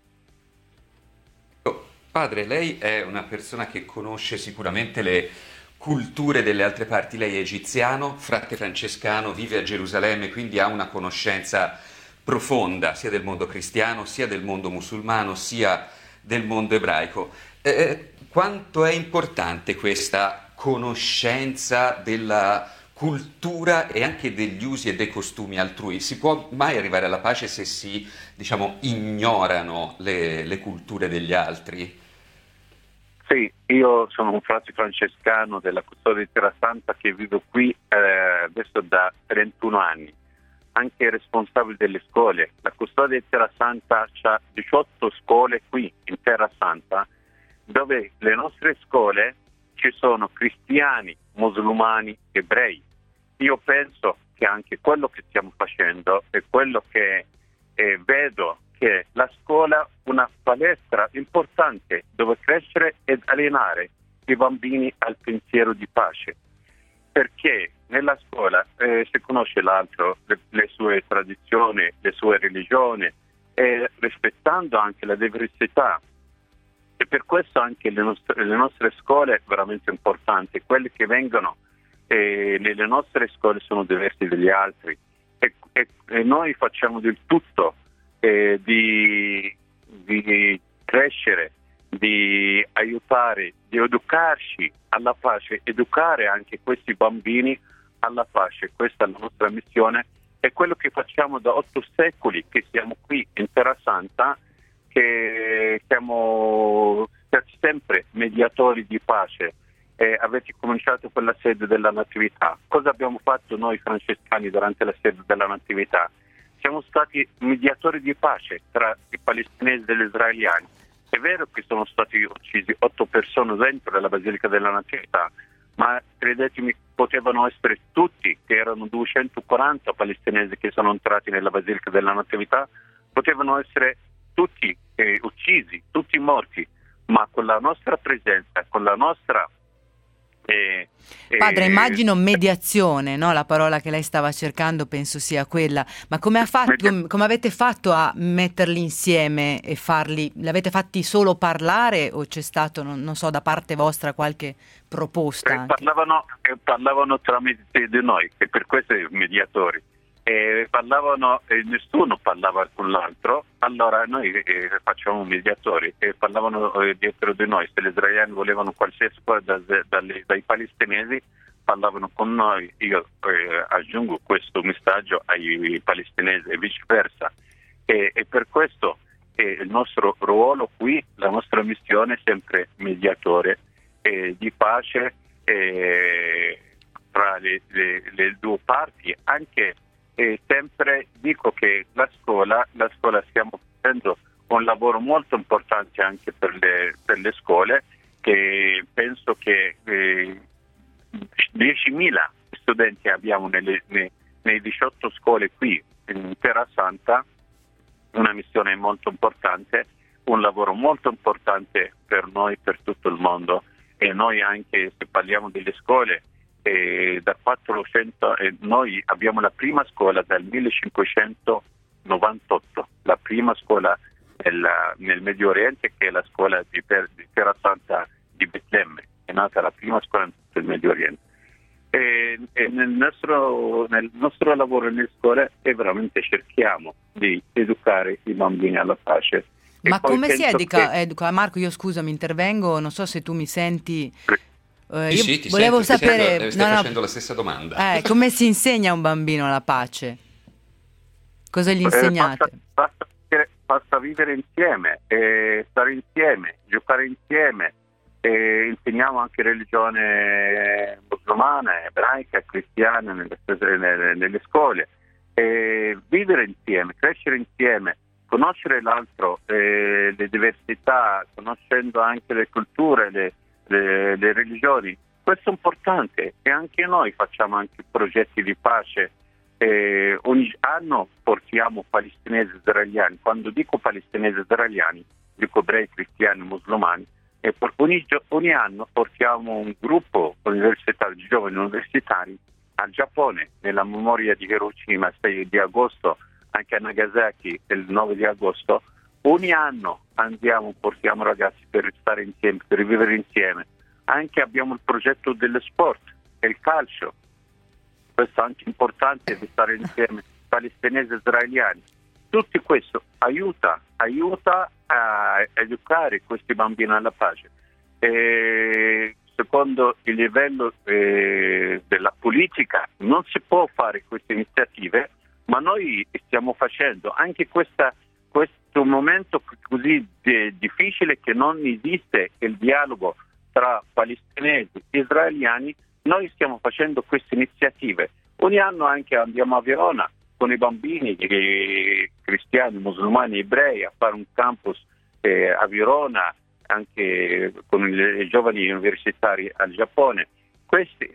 [SPEAKER 8] Padre, lei è una persona che conosce sicuramente le culture delle altre parti. Lei è egiziano, frate francescano, vive a Gerusalemme, quindi ha una conoscenza profonda sia del mondo cristiano, sia del mondo musulmano, sia del mondo ebraico. Quanto è importante questa conoscenza della cultura e anche degli usi e dei costumi altrui? Si può mai arrivare alla pace se si, ignorano le culture degli altri?
[SPEAKER 12] Sì, io sono un frate francescano della custodia di Terra Santa che vivo qui adesso da 31 anni. Anche responsabile delle scuole. La custodia di Terra Santa ha 18 scuole qui in Terra Santa, dove le nostre scuole ci sono cristiani, musulmani, ebrei. Io penso che anche quello che stiamo facendo e quello che vedo anche la scuola una palestra importante dove crescere ed allenare i bambini al pensiero di pace, perché nella scuola si conosce l'altro, le sue tradizioni, le sue religioni, rispettando anche la diversità. E per questo anche le nostre scuole veramente importanti, quelli che vengono nelle nostre scuole sono diversi dagli altri, e noi facciamo del tutto di crescere, di aiutare, di educarci alla pace, educare anche questi bambini alla pace. Questa è la nostra missione, è quello che facciamo da 8 secoli che siamo qui in Terra Santa, che siamo stati sempre mediatori di pace. Avete cominciato con la sede della Natività. Cosa abbiamo fatto noi francescani durante la sede della Natività? Siamo stati mediatori di pace tra i palestinesi e gli israeliani. È vero che sono stati uccisi 8 persone dentro la Basilica della Natività, ma credetemi, potevano essere tutti, che erano 240 palestinesi che sono entrati nella Basilica della Natività, potevano essere tutti uccisi, tutti morti, ma con la nostra presenza, con la nostra
[SPEAKER 2] Padre, immagino mediazione, no? La parola che lei stava cercando penso sia quella, ma come avete fatto a metterli insieme e farli? Li avete fatti solo parlare o c'è stato, non so, da parte vostra qualche proposta?
[SPEAKER 12] Parlavano tramite di noi, che per questo è mediatori. Parlavano, nessuno parlava con l'altro, allora noi facciamo mediatori, e parlavano dietro di noi. Se gli israeliani volevano qualsiasi cosa dai palestinesi, parlavano con noi. Io aggiungo questo messaggio ai palestinesi e viceversa, e per questo il nostro ruolo qui, la nostra missione è sempre mediatore di pace tra le due parti. Anche sempre dico che la scuola stiamo facendo un lavoro molto importante anche per le scuole, che penso che 10.000 studenti abbiamo nei 18 scuole qui in Terra Santa. Una missione molto importante, un lavoro molto importante per noi, per tutto il mondo. E noi anche, se parliamo delle scuole, da 400, noi abbiamo la prima scuola dal 1598, la prima scuola nel Medio Oriente, che è la scuola di Terra Santa di Betlemme. È nata la prima scuola in tutto il Medio Oriente. E nel nostro lavoro nelle scuole veramente cerchiamo di educare i bambini alla pace.
[SPEAKER 2] Ma come si educa? Marco, io scusami, intervengo, non so se tu mi senti.
[SPEAKER 8] Sì, ti
[SPEAKER 2] volevo
[SPEAKER 8] sento,
[SPEAKER 2] sapere,
[SPEAKER 8] stai facendo la stessa domanda.
[SPEAKER 2] Come si insegna a un bambino la pace? Cosa gli insegnate?
[SPEAKER 12] Basta vivere insieme, stare insieme, giocare insieme. Insegniamo anche religione musulmana, ebraica, cristiana nelle scuole. Vivere insieme, crescere insieme, conoscere l'altro, le diversità, conoscendo anche le culture, le religioni. Questo è importante, e anche noi facciamo anche progetti di pace. Ogni anno portiamo palestinesi israeliani. Quando dico palestinesi israeliani, dico ebrei, cristiani, musulmani. E ogni anno portiamo un gruppo universitario di giovani universitari al Giappone, nella memoria di Hiroshima, il 6 di agosto, anche a Nagasaki il 9 di agosto. Ogni anno portiamo ragazzi per stare insieme, per vivere insieme. Anche abbiamo il progetto dello sport, il calcio. Questo è anche importante, di stare insieme, palestinesi e israeliani. Tutto questo aiuta a educare questi bambini alla pace. Secondo il livello della politica non si può fare queste iniziative, ma noi stiamo facendo anche questo momento così difficile, che non esiste il dialogo tra palestinesi e israeliani. Noi stiamo facendo queste iniziative. Ogni anno anche andiamo a Verona con i bambini cristiani, musulmani, ebrei, a fare un campus a Verona, anche con i giovani universitari al Giappone. Questi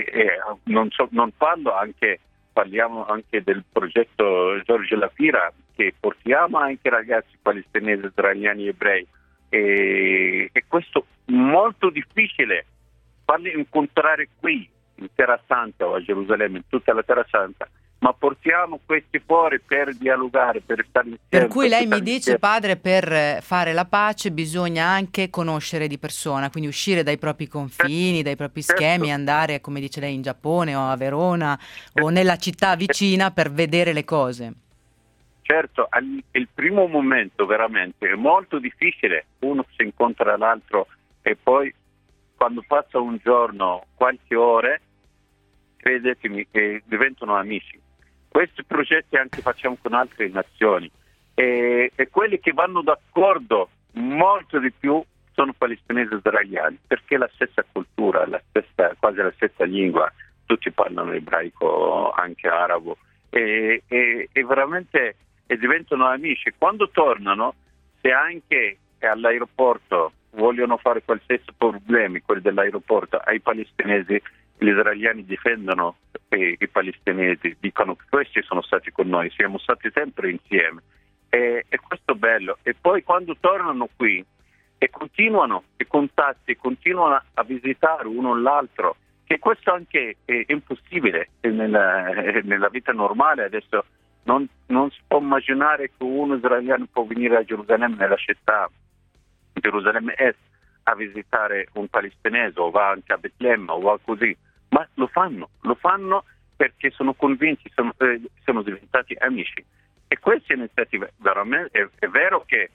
[SPEAKER 12] parliamo anche del progetto Giorgio La Pira, che portiamo anche ragazzi palestinesi, israeliani, ebrei, e questo è molto difficile farli incontrare qui in Terra Santa o a Gerusalemme, in tutta la Terra Santa, ma portiamo questi fuori per dialogare, per stare insieme.
[SPEAKER 2] Per cui lei mi
[SPEAKER 12] stare
[SPEAKER 2] dice,
[SPEAKER 12] insieme.
[SPEAKER 2] padre, per fare la pace bisogna anche conoscere di persona, quindi uscire dai propri confini, dai propri schemi, andare, come dice lei, in Giappone o a Verona o nella città vicina per vedere le cose.
[SPEAKER 12] Certo, il primo momento veramente è molto difficile, uno si incontra l'altro e poi quando passa un giorno, qualche ore, credetemi che diventano amici. Questi progetti anche facciamo con altre nazioni e quelli che vanno d'accordo molto di più sono palestinesi e israeliani, perché la stessa cultura, quasi la stessa lingua, tutti parlano ebraico, anche arabo, e veramente diventano amici. Quando tornano, se anche all'aeroporto vogliono fare qualsiasi problemi, quelli dell'aeroporto, ai palestinesi, gli israeliani difendono i palestinesi, dicono che questi sono stati con noi, siamo stati sempre insieme, e questo è bello. E poi quando tornano qui e continuano i contatti, continuano a visitare uno l'altro, che questo anche è impossibile nella vita normale. Adesso non si può immaginare che uno israeliano può venire a Gerusalemme, nella città Gerusalemme Est, a visitare un palestinese, o va anche a Betlemme o va così, ma lo fanno perché sono convinti, sono diventati amici. E queste iniziative veramente è vero che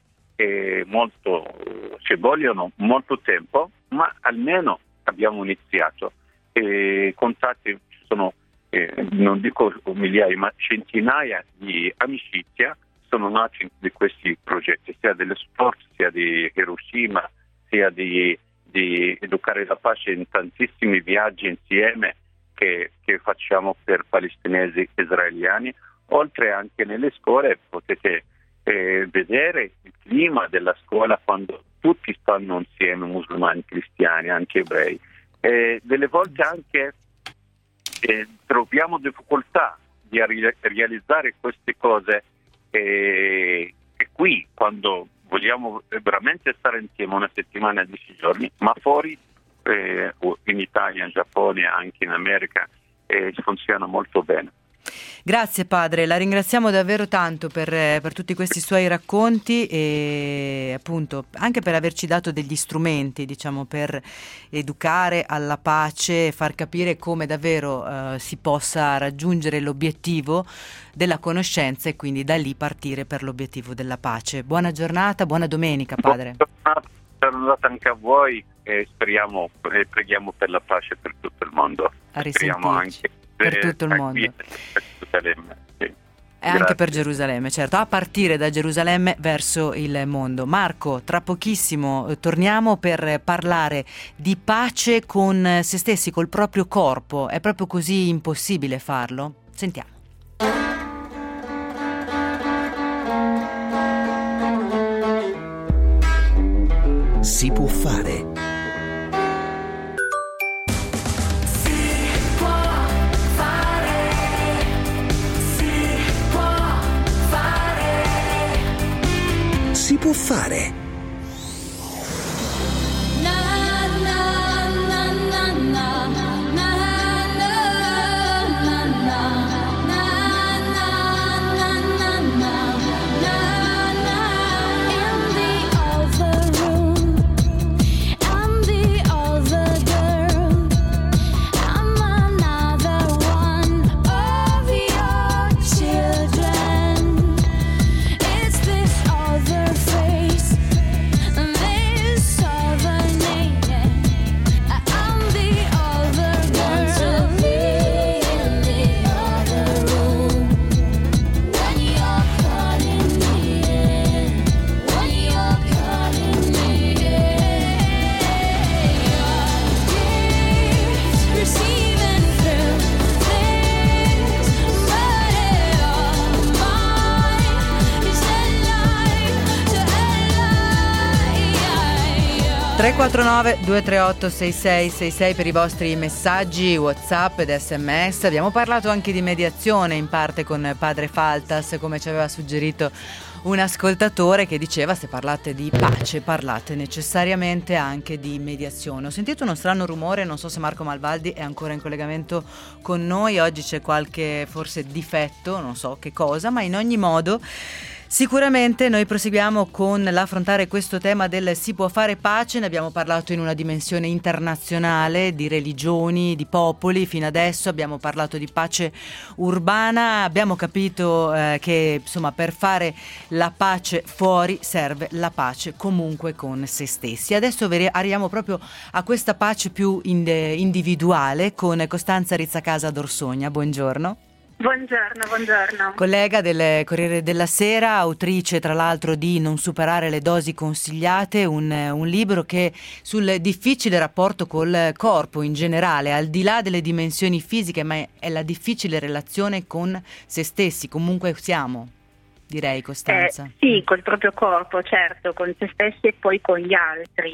[SPEAKER 12] ci vogliono molto tempo, ma almeno abbiamo iniziato. Contatti ci sono, non dico migliaia, ma centinaia di amicizia sono nati di questi progetti, sia dello sport, sia di Hiroshima, sia di educare la pace, in tantissimi viaggi insieme che facciamo per palestinesi e israeliani. Oltre anche nelle scuole potete vedere il clima della scuola quando tutti stanno insieme, musulmani, cristiani, anche ebrei. Delle volte anche troviamo difficoltà di realizzare queste cose e qui quando vogliamo veramente stare insieme una settimana, 10 giorni, ma fuori in Italia, in Giappone, anche in America funziona molto bene.
[SPEAKER 2] Grazie padre, la ringraziamo davvero tanto per tutti questi suoi racconti e appunto anche per averci dato degli strumenti, diciamo, per educare alla pace e far capire come davvero si possa raggiungere l'obiettivo della conoscenza e quindi da lì partire per l'obiettivo della pace. Buona giornata, buona domenica padre.
[SPEAKER 12] Buona giornata anche a voi e speriamo e preghiamo per la pace per tutto il mondo.
[SPEAKER 2] A
[SPEAKER 12] Speriamo
[SPEAKER 2] risentirci
[SPEAKER 12] anche
[SPEAKER 2] per tutto il mondo.
[SPEAKER 12] Per Gerusalemme, sì.
[SPEAKER 2] E anche
[SPEAKER 12] Grazie.
[SPEAKER 2] per Gerusalemme, certo, a partire da Gerusalemme verso il mondo. Marco, tra pochissimo torniamo per parlare di pace con se stessi, col proprio corpo. È proprio così impossibile farlo? Sentiamo.
[SPEAKER 1] Si può fare. Si può fare.
[SPEAKER 13] It's this other face
[SPEAKER 2] 349 238 6666 per i vostri messaggi WhatsApp ed SMS. Abbiamo parlato anche di mediazione in parte con padre Faltas, come ci aveva suggerito un ascoltatore che diceva: se parlate di pace parlate necessariamente anche di mediazione. Ho sentito uno strano rumore, non so se Marco Malvaldi è ancora in collegamento con noi, oggi c'è qualche forse difetto, non so che cosa, ma in ogni modo sicuramente noi proseguiamo con l'affrontare questo tema del si può fare pace. Ne abbiamo parlato in una dimensione internazionale, di religioni, di popoli. Fino adesso abbiamo parlato di pace urbana, abbiamo capito che insomma per fare la pace fuori serve la pace comunque con se stessi. Adesso arriviamo proprio a questa pace più individuale con Costanza Rizzacasa d'Orsogna. Buongiorno.
[SPEAKER 13] Buongiorno.
[SPEAKER 2] Collega del Corriere della Sera, autrice tra l'altro di Non superare le dosi consigliate, un libro che sul difficile rapporto col corpo in generale, al di là delle dimensioni fisiche, ma è la difficile relazione con se stessi, comunque siamo, direi, Costanza.
[SPEAKER 13] Sì, col proprio corpo, certo, con se stessi e poi con gli altri.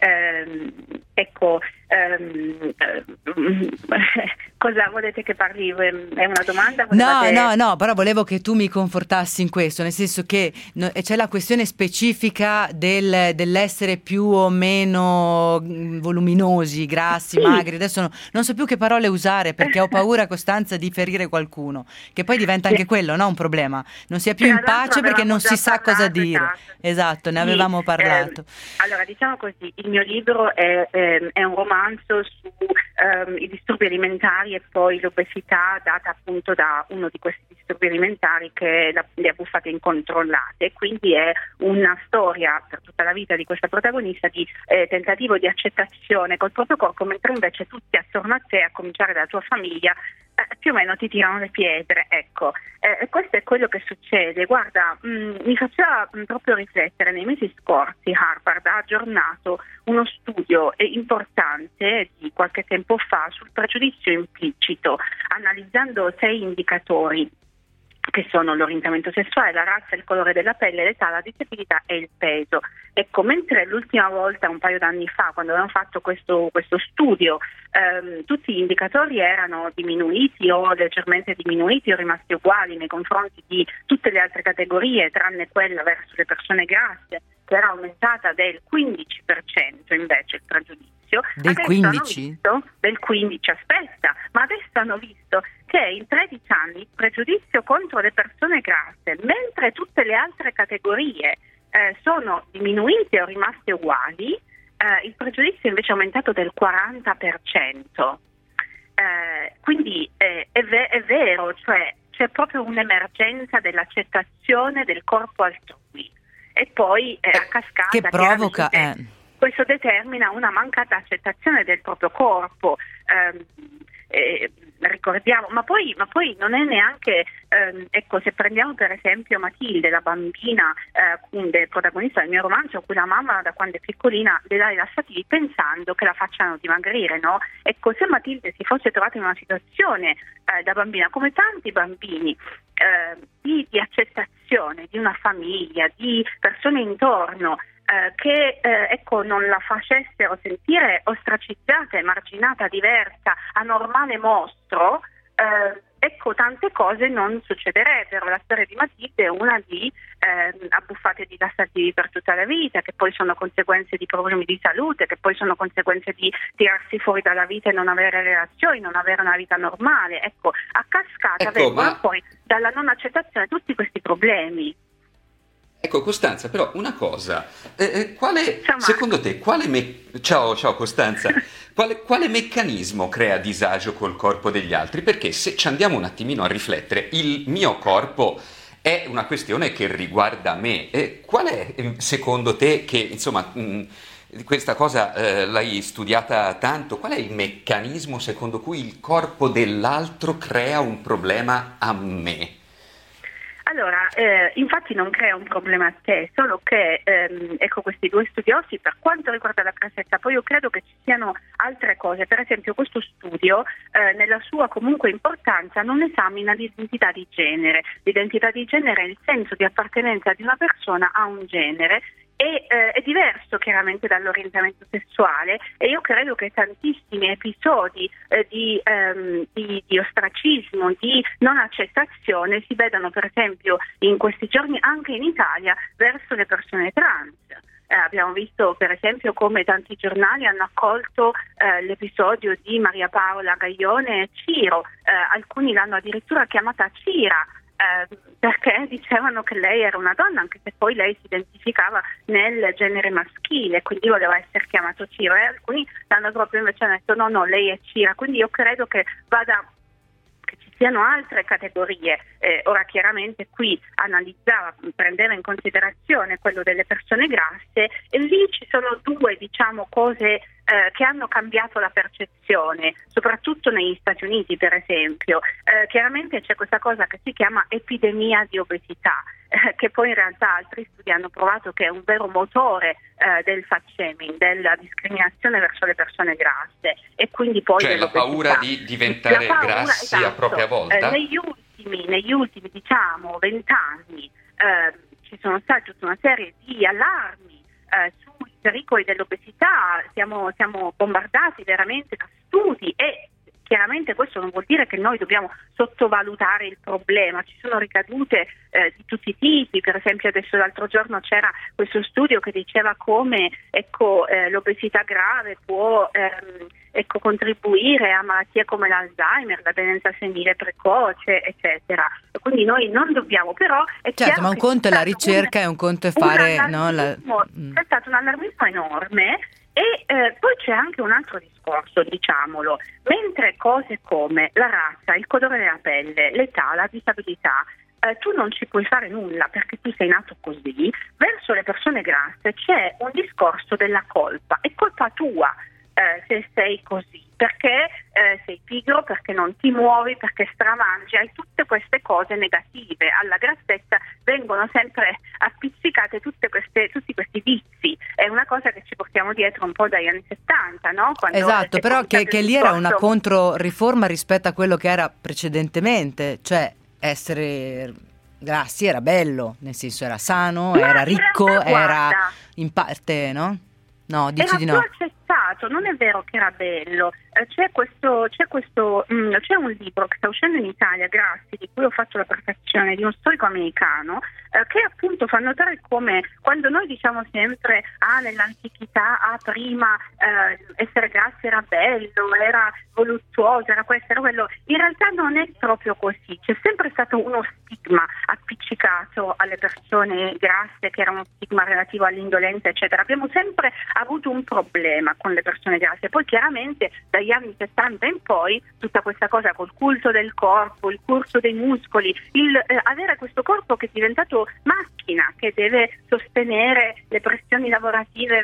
[SPEAKER 13] Cosa volete che parli? È una domanda?
[SPEAKER 2] No, però volevo che tu mi confortassi in questo, nel senso che c'è la questione specifica dell'essere più o meno voluminosi, grassi, magri. Adesso non so più che parole usare perché ho paura, Costanza, di ferire qualcuno, che poi diventa anche quello, no? Un problema. Non si è più in pace perché non si sa cosa dire. Esatto, ne avevamo parlato.
[SPEAKER 13] Allora, diciamo così, il mio libro è un romanzo su i disturbi alimentari e poi l'obesità data appunto da uno di questi disturbi alimentari, che è le abbuffate incontrollate. Quindi è una storia per tutta la vita di questa protagonista di tentativo di accettazione col proprio corpo, mentre invece tutti attorno a te, a cominciare dalla tua famiglia, più o meno ti tirano le pietre, ecco. Questo è quello che succede. Guarda, mi faceva proprio riflettere. Nei mesi scorsi Harvard ha aggiornato uno studio importante di qualche tempo fa sul pregiudizio implicito, analizzando 6 indicatori che sono l'orientamento sessuale, la razza, il colore della pelle, l'età, la disabilità e il peso. Ecco, mentre l'ultima volta, un paio d'anni fa, quando avevamo fatto questo studio, tutti gli indicatori erano diminuiti o leggermente diminuiti o rimasti uguali nei confronti di tutte le altre categorie, tranne quella verso le persone grasse, che era aumentata del 15% invece il pregiudizio.
[SPEAKER 2] Del 15?
[SPEAKER 13] Del 15, aspetta, ma adesso hanno visto che in 13 anni il pregiudizio contro le persone grasse, mentre tutte le altre categorie sono diminuite o rimaste uguali, il pregiudizio invece è aumentato del 40%. Quindi è vero, cioè c'è proprio un'emergenza dell'accettazione del corpo altrui, e poi a cascata
[SPEAKER 2] che provoca
[SPEAKER 13] questo determina una mancata accettazione del proprio corpo. Ricordiamo, ma poi non è neanche ecco, se prendiamo per esempio Matilde, la bambina del protagonista del mio romanzo, a cui la mamma da quando è piccolina le dà i lassativi pensando che la facciano dimagrire, no? Ecco, se Matilde si fosse trovata in una situazione da bambina, come tanti bambini, di accettazione di una famiglia, di persone intorno, che ecco, non la facessero sentire ostracizzata, emarginata, diversa, anormale mostro, ecco, tante cose non succederebbero. La storia di Matilde è una di abbuffate di lassativi per tutta la vita, che poi sono conseguenze di problemi di salute, che poi sono conseguenze di tirarsi fuori dalla vita e non avere relazioni, non avere una vita normale. Ecco, a cascata vengono poi dalla non accettazione tutti questi problemi.
[SPEAKER 8] Ecco, Costanza, però una cosa, secondo te, ciao Costanza, quale meccanismo crea disagio col corpo degli altri? Perché se ci andiamo un attimino a riflettere, il mio corpo è una questione che riguarda me. Qual è, secondo te, che insomma questa cosa l'hai studiata tanto, qual è il meccanismo secondo cui il corpo dell'altro crea un problema a me?
[SPEAKER 13] Allora, infatti non crea un problema a te, solo che ecco, questi 2 studiosi, per quanto riguarda la grassezza, poi io credo che ci siano altre cose. Per esempio questo studio nella sua comunque importanza non esamina l'identità di genere. L'identità di genere è il senso di appartenenza di una persona a un genere, e è diverso chiaramente dall'orientamento sessuale, e io credo che tantissimi episodi di ostracismo, di non accettazione si vedano per esempio in questi giorni anche in Italia verso le persone trans. Abbiamo visto per esempio come tanti giornali hanno accolto l'episodio di Maria Paola Gaglione e Ciro, alcuni l'hanno addirittura chiamata Cira, perché dicevano che lei era una donna, anche se poi lei si identificava nel genere maschile, quindi voleva essere chiamato Ciro, e alcuni l'hanno proprio invece detto no, lei è Cira. Quindi io credo che ci siano altre categorie. Ora chiaramente qui prendeva in considerazione quello delle persone grasse, e lì ci sono due cose che hanno cambiato la percezione, soprattutto negli Stati Uniti per esempio. Chiaramente c'è questa cosa che si chiama epidemia di obesità, che poi in realtà altri studi hanno provato che è un vero motore del fat shaming, della discriminazione verso le persone grasse, e quindi poi
[SPEAKER 8] cioè la paura di diventare grassi a propria volta.
[SPEAKER 13] Negli ultimi 20 anni ci sono stati tutta una serie di allarmi sui pericoli dell'obesità, siamo bombardati veramente da studi, e chiaramente questo non vuol dire che noi dobbiamo sottovalutare il problema. Ci sono ricadute di tutti i tipi. Per esempio adesso l'altro giorno c'era questo studio che diceva come l'obesità grave può contribuire a malattie come l'Alzheimer, la demenza senile precoce, eccetera. Quindi noi non dobbiamo, però è
[SPEAKER 2] certo, ma un conto è la ricerca e un conto è fare
[SPEAKER 13] c'è stato un allarmismo enorme. E poi c'è anche un altro discorso, diciamolo: mentre cose come la razza, il colore della pelle, l'età, la disabilità, tu non ci puoi fare nulla perché tu sei nato così, verso le persone grasse c'è un discorso della colpa. È colpa tua se sei così, perché sei pigro, perché non ti muovi, perché stramangi, hai tutte queste cose negative. Alla grassezza vengono sempre appiccicate tutti questi vizi. È una cosa che ci portiamo dietro un po' dagli anni 70, no?
[SPEAKER 2] Esatto, però che lì era una controriforma rispetto a quello che era precedentemente, cioè essere grassi era bello, nel senso era sano, era ricco, era in parte, no? No, dici
[SPEAKER 13] era
[SPEAKER 2] di no.
[SPEAKER 13] Più accettato, non è vero che era bello. C'è un libro che sta uscendo in Italia, Grassi, di cui ho fatto la prefazione, di uno storico americano, che appunto fa notare come quando noi diciamo sempre nell'antichità, prima essere grassi era bello, era voluttuoso, era questo, era quello, in realtà non è proprio così. C'è sempre stato uno stigma appiccicato alle persone grasse, che era uno stigma relativo all'indolenza, eccetera. Abbiamo sempre avuto un problema con le persone grasse. Poi chiaramente dagli anni 70 in poi tutta questa cosa col culto del corpo, il culto dei muscoli, avere questo corpo che è diventato macchina, che deve sostenere le pressioni lavorative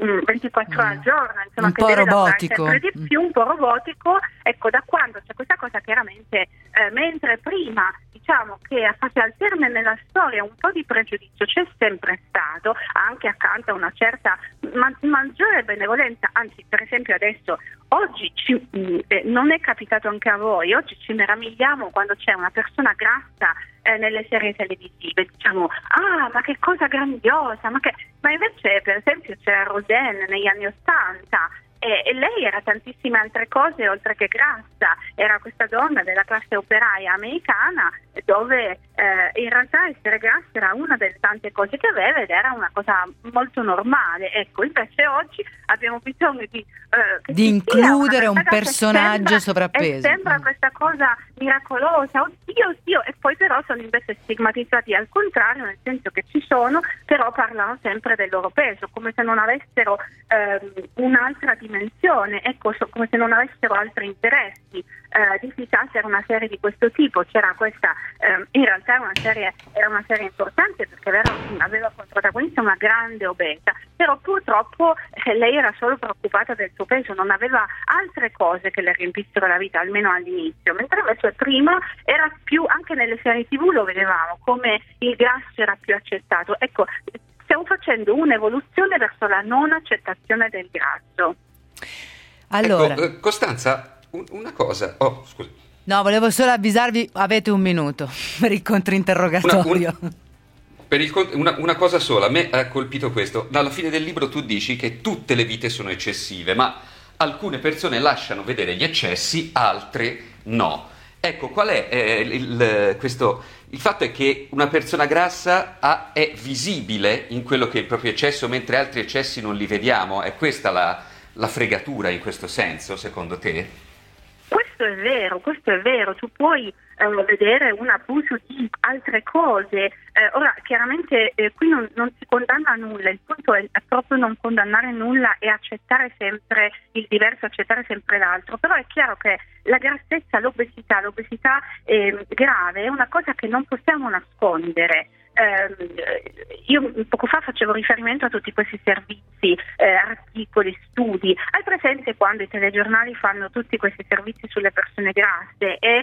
[SPEAKER 13] 24 ore al giorno, insomma,
[SPEAKER 2] un
[SPEAKER 13] che
[SPEAKER 2] po'
[SPEAKER 13] deve
[SPEAKER 2] robotico,
[SPEAKER 13] lavorare sempre di più, un po' robotico. Ecco, da quando c'è questa cosa, chiaramente mentre prima diciamo che a fase alterne nella storia un po' di pregiudizio c'è sempre stato, anche accanto a una certa maggiore benevolenza. Anzi, per esempio adesso oggi non è capitato anche a voi, oggi ci meravigliamo quando c'è una persona grassa nelle serie televisive, diciamo ma che cosa grandiosa, ma invece per esempio c'era Roseanne negli anni '80 e lei era tantissime altre cose oltre che grassa, era questa donna della classe operaia americana dove in realtà essere grassa era una delle tante cose che aveva ed era una cosa molto normale. Ecco, invece oggi abbiamo bisogno di
[SPEAKER 2] includere un personaggio sovrappeso.
[SPEAKER 13] Sembra questa cosa miracolosa, oddio, e poi però sono invece stigmatizzati al contrario, nel senso che ci sono, però parlano sempre del loro peso, come se non avessero un'altra dimensione, ecco, come se non avessero altri interessi. Di Fissati era una serie di questo tipo, c'era questa, in realtà era una serie importante perché aveva come protagonista una grande obesa, però purtroppo lei era solo preoccupata del suo peso, non aveva altre cose che le riempissero la vita, almeno all'inizio, mentre invece prima era più, anche nelle serie TV lo vedevamo, come il grasso era più accettato. Ecco, stiamo facendo un'evoluzione verso la non accettazione del grasso.
[SPEAKER 2] Allora,
[SPEAKER 8] ecco, Costanza, una cosa. Oh, scusi.
[SPEAKER 2] No, volevo solo avvisarvi, avete un minuto per il controinterrogatorio.
[SPEAKER 8] Una cosa sola, a me ha colpito questo. Alla fine del libro tu dici che tutte le vite sono eccessive, ma alcune persone lasciano vedere gli eccessi, altre no. Ecco, qual è il fatto è che una persona grassa è visibile in quello che è il proprio eccesso, mentre altri eccessi non li vediamo. È questa la fregatura in questo senso, secondo te?
[SPEAKER 13] Questo è vero, tu puoi vedere un abuso di altre cose. Ora, chiaramente qui non si condanna nulla, il punto è proprio non condannare nulla e accettare sempre il diverso, accettare sempre l'altro, però è chiaro che la grassezza, l'obesità grave è una cosa che non possiamo nascondere. Io poco fa facevo riferimento a tutti questi servizi, articoli, studi. Hai presente quando i telegiornali fanno tutti questi servizi sulle persone grasse e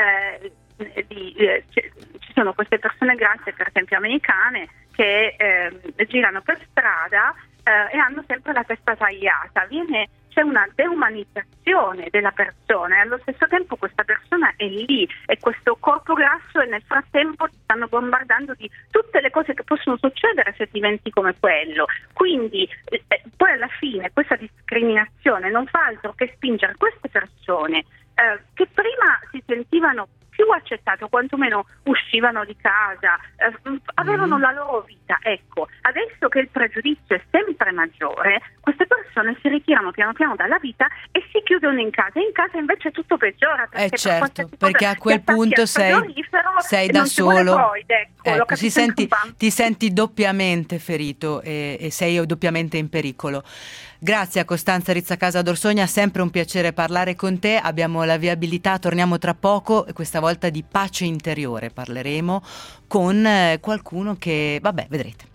[SPEAKER 13] ci sono queste persone grasse, per esempio americane, che girano per strada e hanno sempre la testa tagliata. C'è una deumanizzazione della persona e allo stesso tempo questa persona è lì e questo corpo grasso e nel frattempo ti stanno bombardando di tutte le cose che possono succedere se diventi come quello. Quindi poi alla fine questa discriminazione non fa altro che spingere queste persone che prima si sentivano più accettato, quantomeno uscivano di casa, avevano la loro vita. Ecco, adesso che il pregiudizio è sempre maggiore, queste persone si ritirano piano piano dalla vita e si chiudono in casa. In casa invece tutto peggiora.
[SPEAKER 2] Certo, perché a quel punto sei da solo. Ecco, ti senti doppiamente ferito e sei doppiamente in pericolo. Grazie a Costanza Rizzacasa d'Orsogna, sempre un piacere parlare con te. Abbiamo la viabilità, torniamo tra poco e questa volta di pace interiore parleremo con qualcuno che, vabbè, vedrete.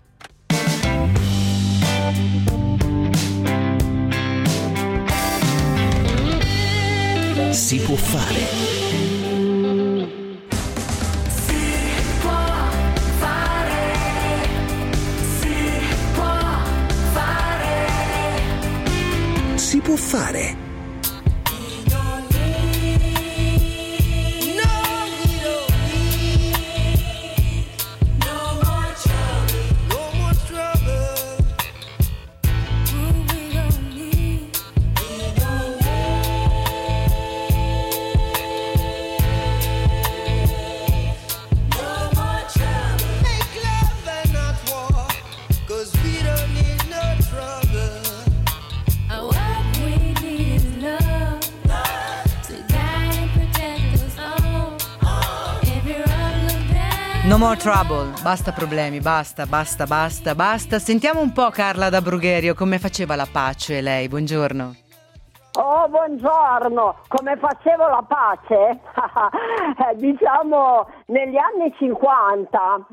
[SPEAKER 1] Si può fare. Si può fare.
[SPEAKER 2] No more trouble, basta problemi, basta. Sentiamo un po' Carla da Brugherio, come faceva la pace lei? Buongiorno.
[SPEAKER 14] Oh, buongiorno, come facevo la pace? Diciamo negli anni 50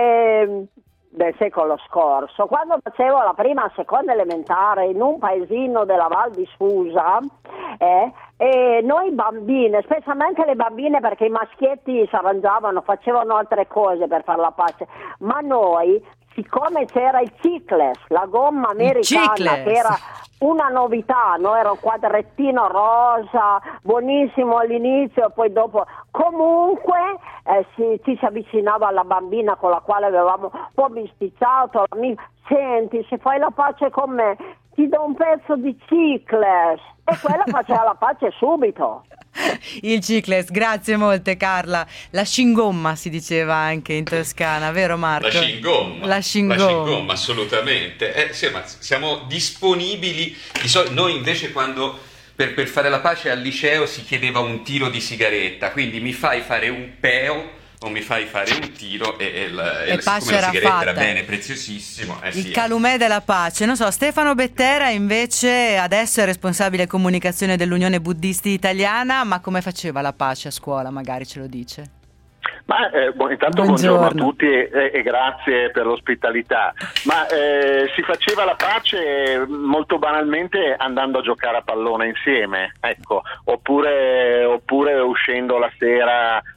[SPEAKER 14] del secolo scorso, quando facevo la prima e seconda elementare in un paesino della Val di Susa, e noi bambine, specialmente le bambine, perché i maschietti si arrangiavano, facevano altre cose per fare la pace, ma noi, siccome c'era il Chicles, la gomma americana, che era una novità, no? Era un quadrettino rosa, buonissimo all'inizio, poi dopo comunque ci si avvicinava alla bambina con la quale avevamo un po' bisticciato. Senti, se fai la pace con me ti do un pezzo di Chicles, e quella faceva la pace subito.
[SPEAKER 2] Il Chicles, grazie molte Carla. La scingomma si diceva anche in Toscana, vero Marco?
[SPEAKER 8] La scingomma, assolutamente. Sì, ma siamo disponibili. Noi invece quando per fare la pace al liceo si chiedeva un tiro di sigaretta, quindi mi fai fare un peo o mi fai fare un tiro e
[SPEAKER 2] pace
[SPEAKER 8] la
[SPEAKER 2] era
[SPEAKER 8] sigaretta
[SPEAKER 2] fatta.
[SPEAKER 8] era bene, preziosissimo.
[SPEAKER 2] Il calumè della pace. Non so, Stefano Bettera invece adesso è responsabile comunicazione dell'Unione Buddisti Italiana, ma come faceva la pace a scuola? Magari ce lo dice.
[SPEAKER 15] Ma intanto buongiorno a tutti e grazie per l'ospitalità. Ma si faceva la pace molto banalmente andando a giocare a pallone insieme, ecco, oppure uscendo la sera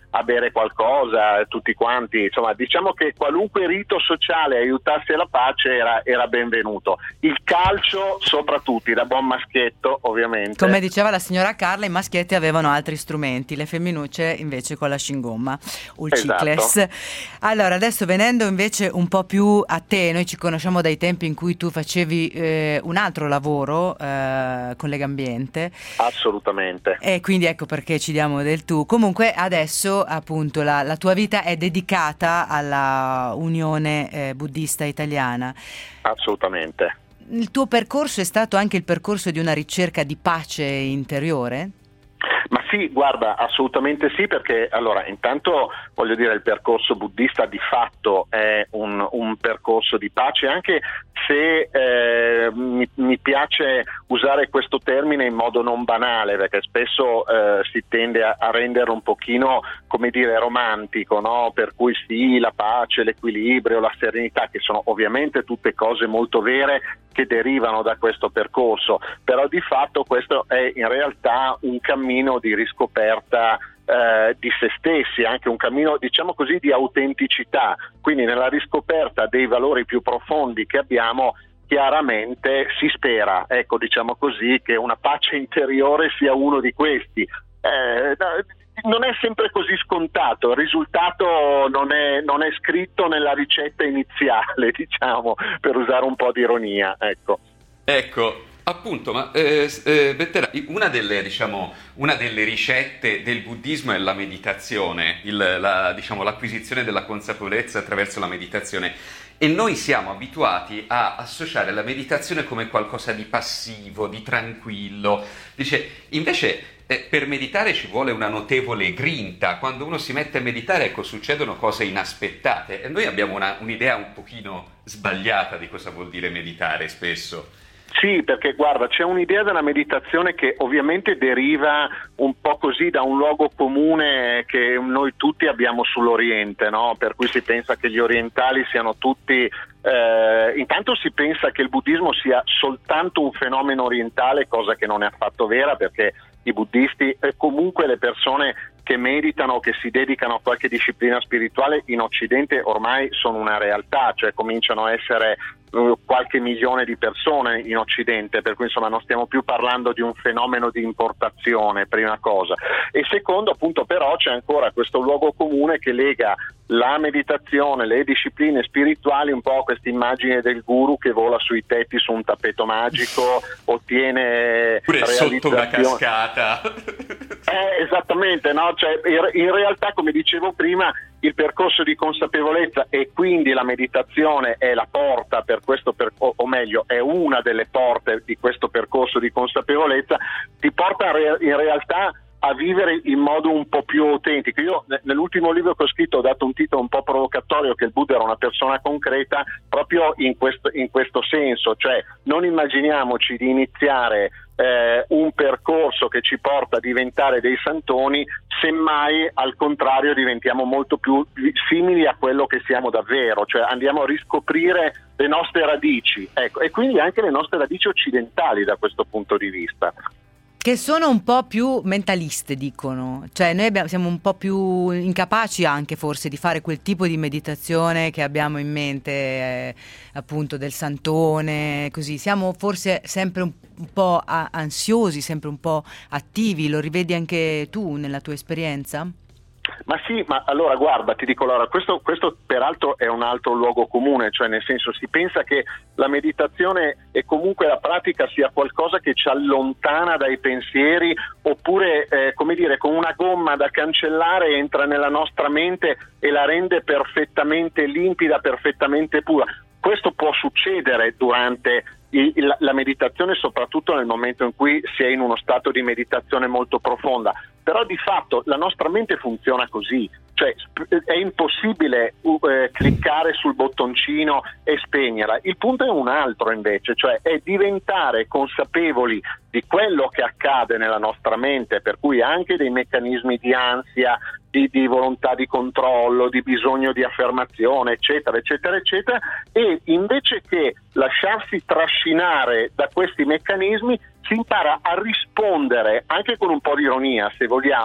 [SPEAKER 15] a bere qualcosa, tutti quanti, insomma diciamo che qualunque rito sociale aiutasse la pace era benvenuto. Il calcio soprattutto, da buon maschietto ovviamente.
[SPEAKER 2] Come diceva la signora Carla, i maschietti avevano altri strumenti, le femminucce invece con la scingomma o il cicless. Allora, adesso venendo invece un po' più a te, noi ci conosciamo dai tempi in cui tu facevi un altro lavoro con Legambiente.
[SPEAKER 15] Assolutamente.
[SPEAKER 2] E quindi ecco perché ci diamo del tu. Comunque adesso appunto la tua vita è dedicata alla Unione Buddista Italiana.
[SPEAKER 15] Assolutamente.
[SPEAKER 2] Il tuo percorso è stato anche il percorso di una ricerca di pace interiore?
[SPEAKER 15] Ma sì, guarda, assolutamente sì, perché allora intanto voglio dire il percorso buddista di fatto è un percorso di pace, anche se mi piace usare questo termine in modo non banale, perché spesso si tende a renderlo un pochino, come dire, romantico, no? Per cui sì, la pace, l'equilibrio, la serenità, che sono ovviamente tutte cose molto vere che derivano da questo percorso, però di fatto questo è in realtà un cammino di riscoperta di se stessi, anche un cammino, diciamo così, di autenticità, quindi nella riscoperta dei valori più profondi che abbiamo. Chiaramente si spera, ecco, diciamo così, che una pace interiore sia uno di questi. Non è sempre così scontato, il risultato non è scritto nella ricetta iniziale, diciamo, per usare un po' di ironia, ecco.
[SPEAKER 8] Ecco, appunto, ma Bettera, una delle ricette del buddismo è la meditazione, l'acquisizione della consapevolezza attraverso la meditazione. E noi siamo abituati a associare la meditazione come qualcosa di passivo, di tranquillo. Invece per meditare ci vuole una notevole grinta. Quando uno si mette a meditare, ecco, succedono cose inaspettate. E noi abbiamo un'idea un pochino sbagliata di cosa vuol dire meditare spesso.
[SPEAKER 15] Sì, perché guarda, c'è un'idea della meditazione che ovviamente deriva un po' così da un luogo comune che noi tutti abbiamo sull'Oriente, no? Per cui si pensa che gli orientali siano tutti, intanto si pensa che il buddismo sia soltanto un fenomeno orientale, cosa che non è affatto vera, perché i buddisti e comunque le persone che meditano, che si dedicano a qualche disciplina spirituale in Occidente ormai sono una realtà, cioè cominciano a essere qualche milione di persone in Occidente, per cui insomma non stiamo più parlando di un fenomeno di importazione, prima cosa, e secondo appunto però c'è ancora questo luogo comune che lega la meditazione, le discipline spirituali un po' a questa immagine del guru che vola sui tetti su un tappeto magico, ottiene
[SPEAKER 8] pure sotto una cascata.
[SPEAKER 15] Esattamente, no? Cioè, in realtà, come dicevo prima, il percorso di consapevolezza e quindi la meditazione è la porta per questo, o meglio, è una delle porte di questo percorso di consapevolezza, ti porta in realtà a vivere in modo un po' più autentico. Io nell'ultimo libro che ho scritto ho dato un titolo un po' provocatorio, che il Buddha era una persona concreta, proprio in questo senso, cioè non immaginiamoci di iniziare un percorso che ci porta a diventare dei santoni, semmai al contrario diventiamo molto più simili a quello che siamo davvero, cioè andiamo a riscoprire le nostre radici, ecco, e quindi anche le nostre radici occidentali da questo punto di vista.
[SPEAKER 2] Che sono un po' più mentaliste, dicono, cioè noi siamo un po' più incapaci anche forse di fare quel tipo di meditazione che abbiamo in mente, appunto del santone, così, siamo forse sempre un po' ansiosi, sempre un po' attivi, lo rivedi anche tu nella tua esperienza?
[SPEAKER 15] Ma sì, ma allora guarda, ti dico, allora, questo peraltro è un altro luogo comune, cioè nel senso si pensa che la meditazione e comunque la pratica sia qualcosa che ci allontana dai pensieri, oppure come dire, con una gomma da cancellare entra nella nostra mente e la rende perfettamente limpida, perfettamente pura. Questo può succedere durante la meditazione, soprattutto nel momento in cui si è in uno stato di meditazione molto profonda, però di fatto la nostra mente funziona così, cioè è impossibile cliccare sul bottoncino e spegnerla. Il punto è un altro invece, cioè è diventare consapevoli di quello che accade nella nostra mente, per cui anche dei meccanismi di ansia, di volontà di controllo, di bisogno di affermazione, eccetera, eccetera, eccetera, e invece che lasciarsi trascinare da questi meccanismi si impara a rispondere, anche con un po' di ironia se vogliamo,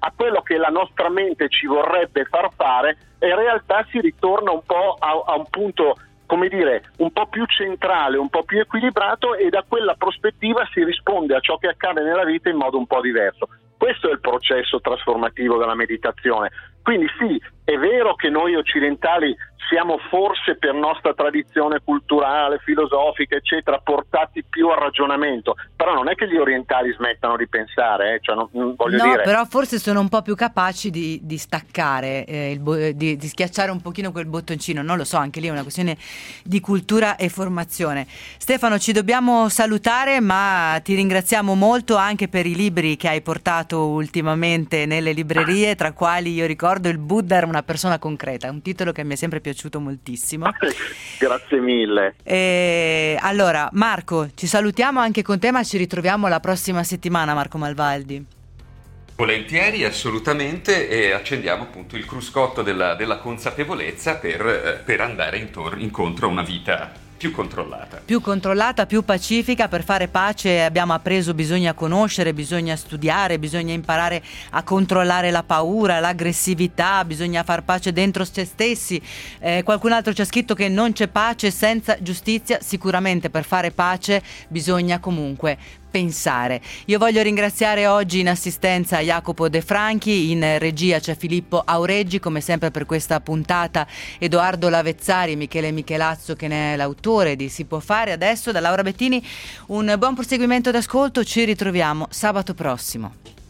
[SPEAKER 15] a quello che la nostra mente ci vorrebbe far fare, e in realtà si ritorna un po' a un punto, come dire, un po' più centrale, un po' più equilibrato, e da quella prospettiva si risponde a ciò che accade nella vita in modo un po' diverso. Questo è il processo trasformativo della meditazione. Quindi sì, è vero che noi occidentali siamo forse, per nostra tradizione culturale, filosofica, eccetera, portati più al ragionamento, però non è che gli orientali smettano di pensare, cioè voglio dire.
[SPEAKER 2] Però forse sono un po' più capaci di staccare, di schiacciare un pochino quel bottoncino, non lo so, anche lì è una questione di cultura e formazione. Stefano, ci dobbiamo salutare, ma ti ringraziamo molto anche per i libri che hai portato ultimamente nelle librerie, tra quali io ricordo Il Buddha era una persona concreta, un titolo che mi è sempre piaciuto moltissimo.
[SPEAKER 15] Grazie mille.
[SPEAKER 2] Allora, Marco, ci salutiamo anche con te, ma ci ritroviamo la prossima settimana, Marco Malvaldi.
[SPEAKER 8] Volentieri, assolutamente, e accendiamo appunto il cruscotto della consapevolezza per andare incontro a una vita più controllata, più pacifica. Per fare pace, abbiamo appreso, bisogna conoscere, bisogna studiare, bisogna imparare a controllare la paura, l'aggressività, bisogna far pace dentro se stessi. Qualcun altro ci ha scritto che non c'è pace senza giustizia. Sicuramente per fare pace bisogna comunque pensare. Io voglio ringraziare oggi in assistenza Jacopo De Franchi, in regia c'è Filippo Aureggi, come sempre per questa puntata Edoardo Lavezzari, Michele Michelazzo che ne è l'autore di Si può fare. Adesso da Laura Bettini un buon proseguimento d'ascolto, ci ritroviamo sabato prossimo.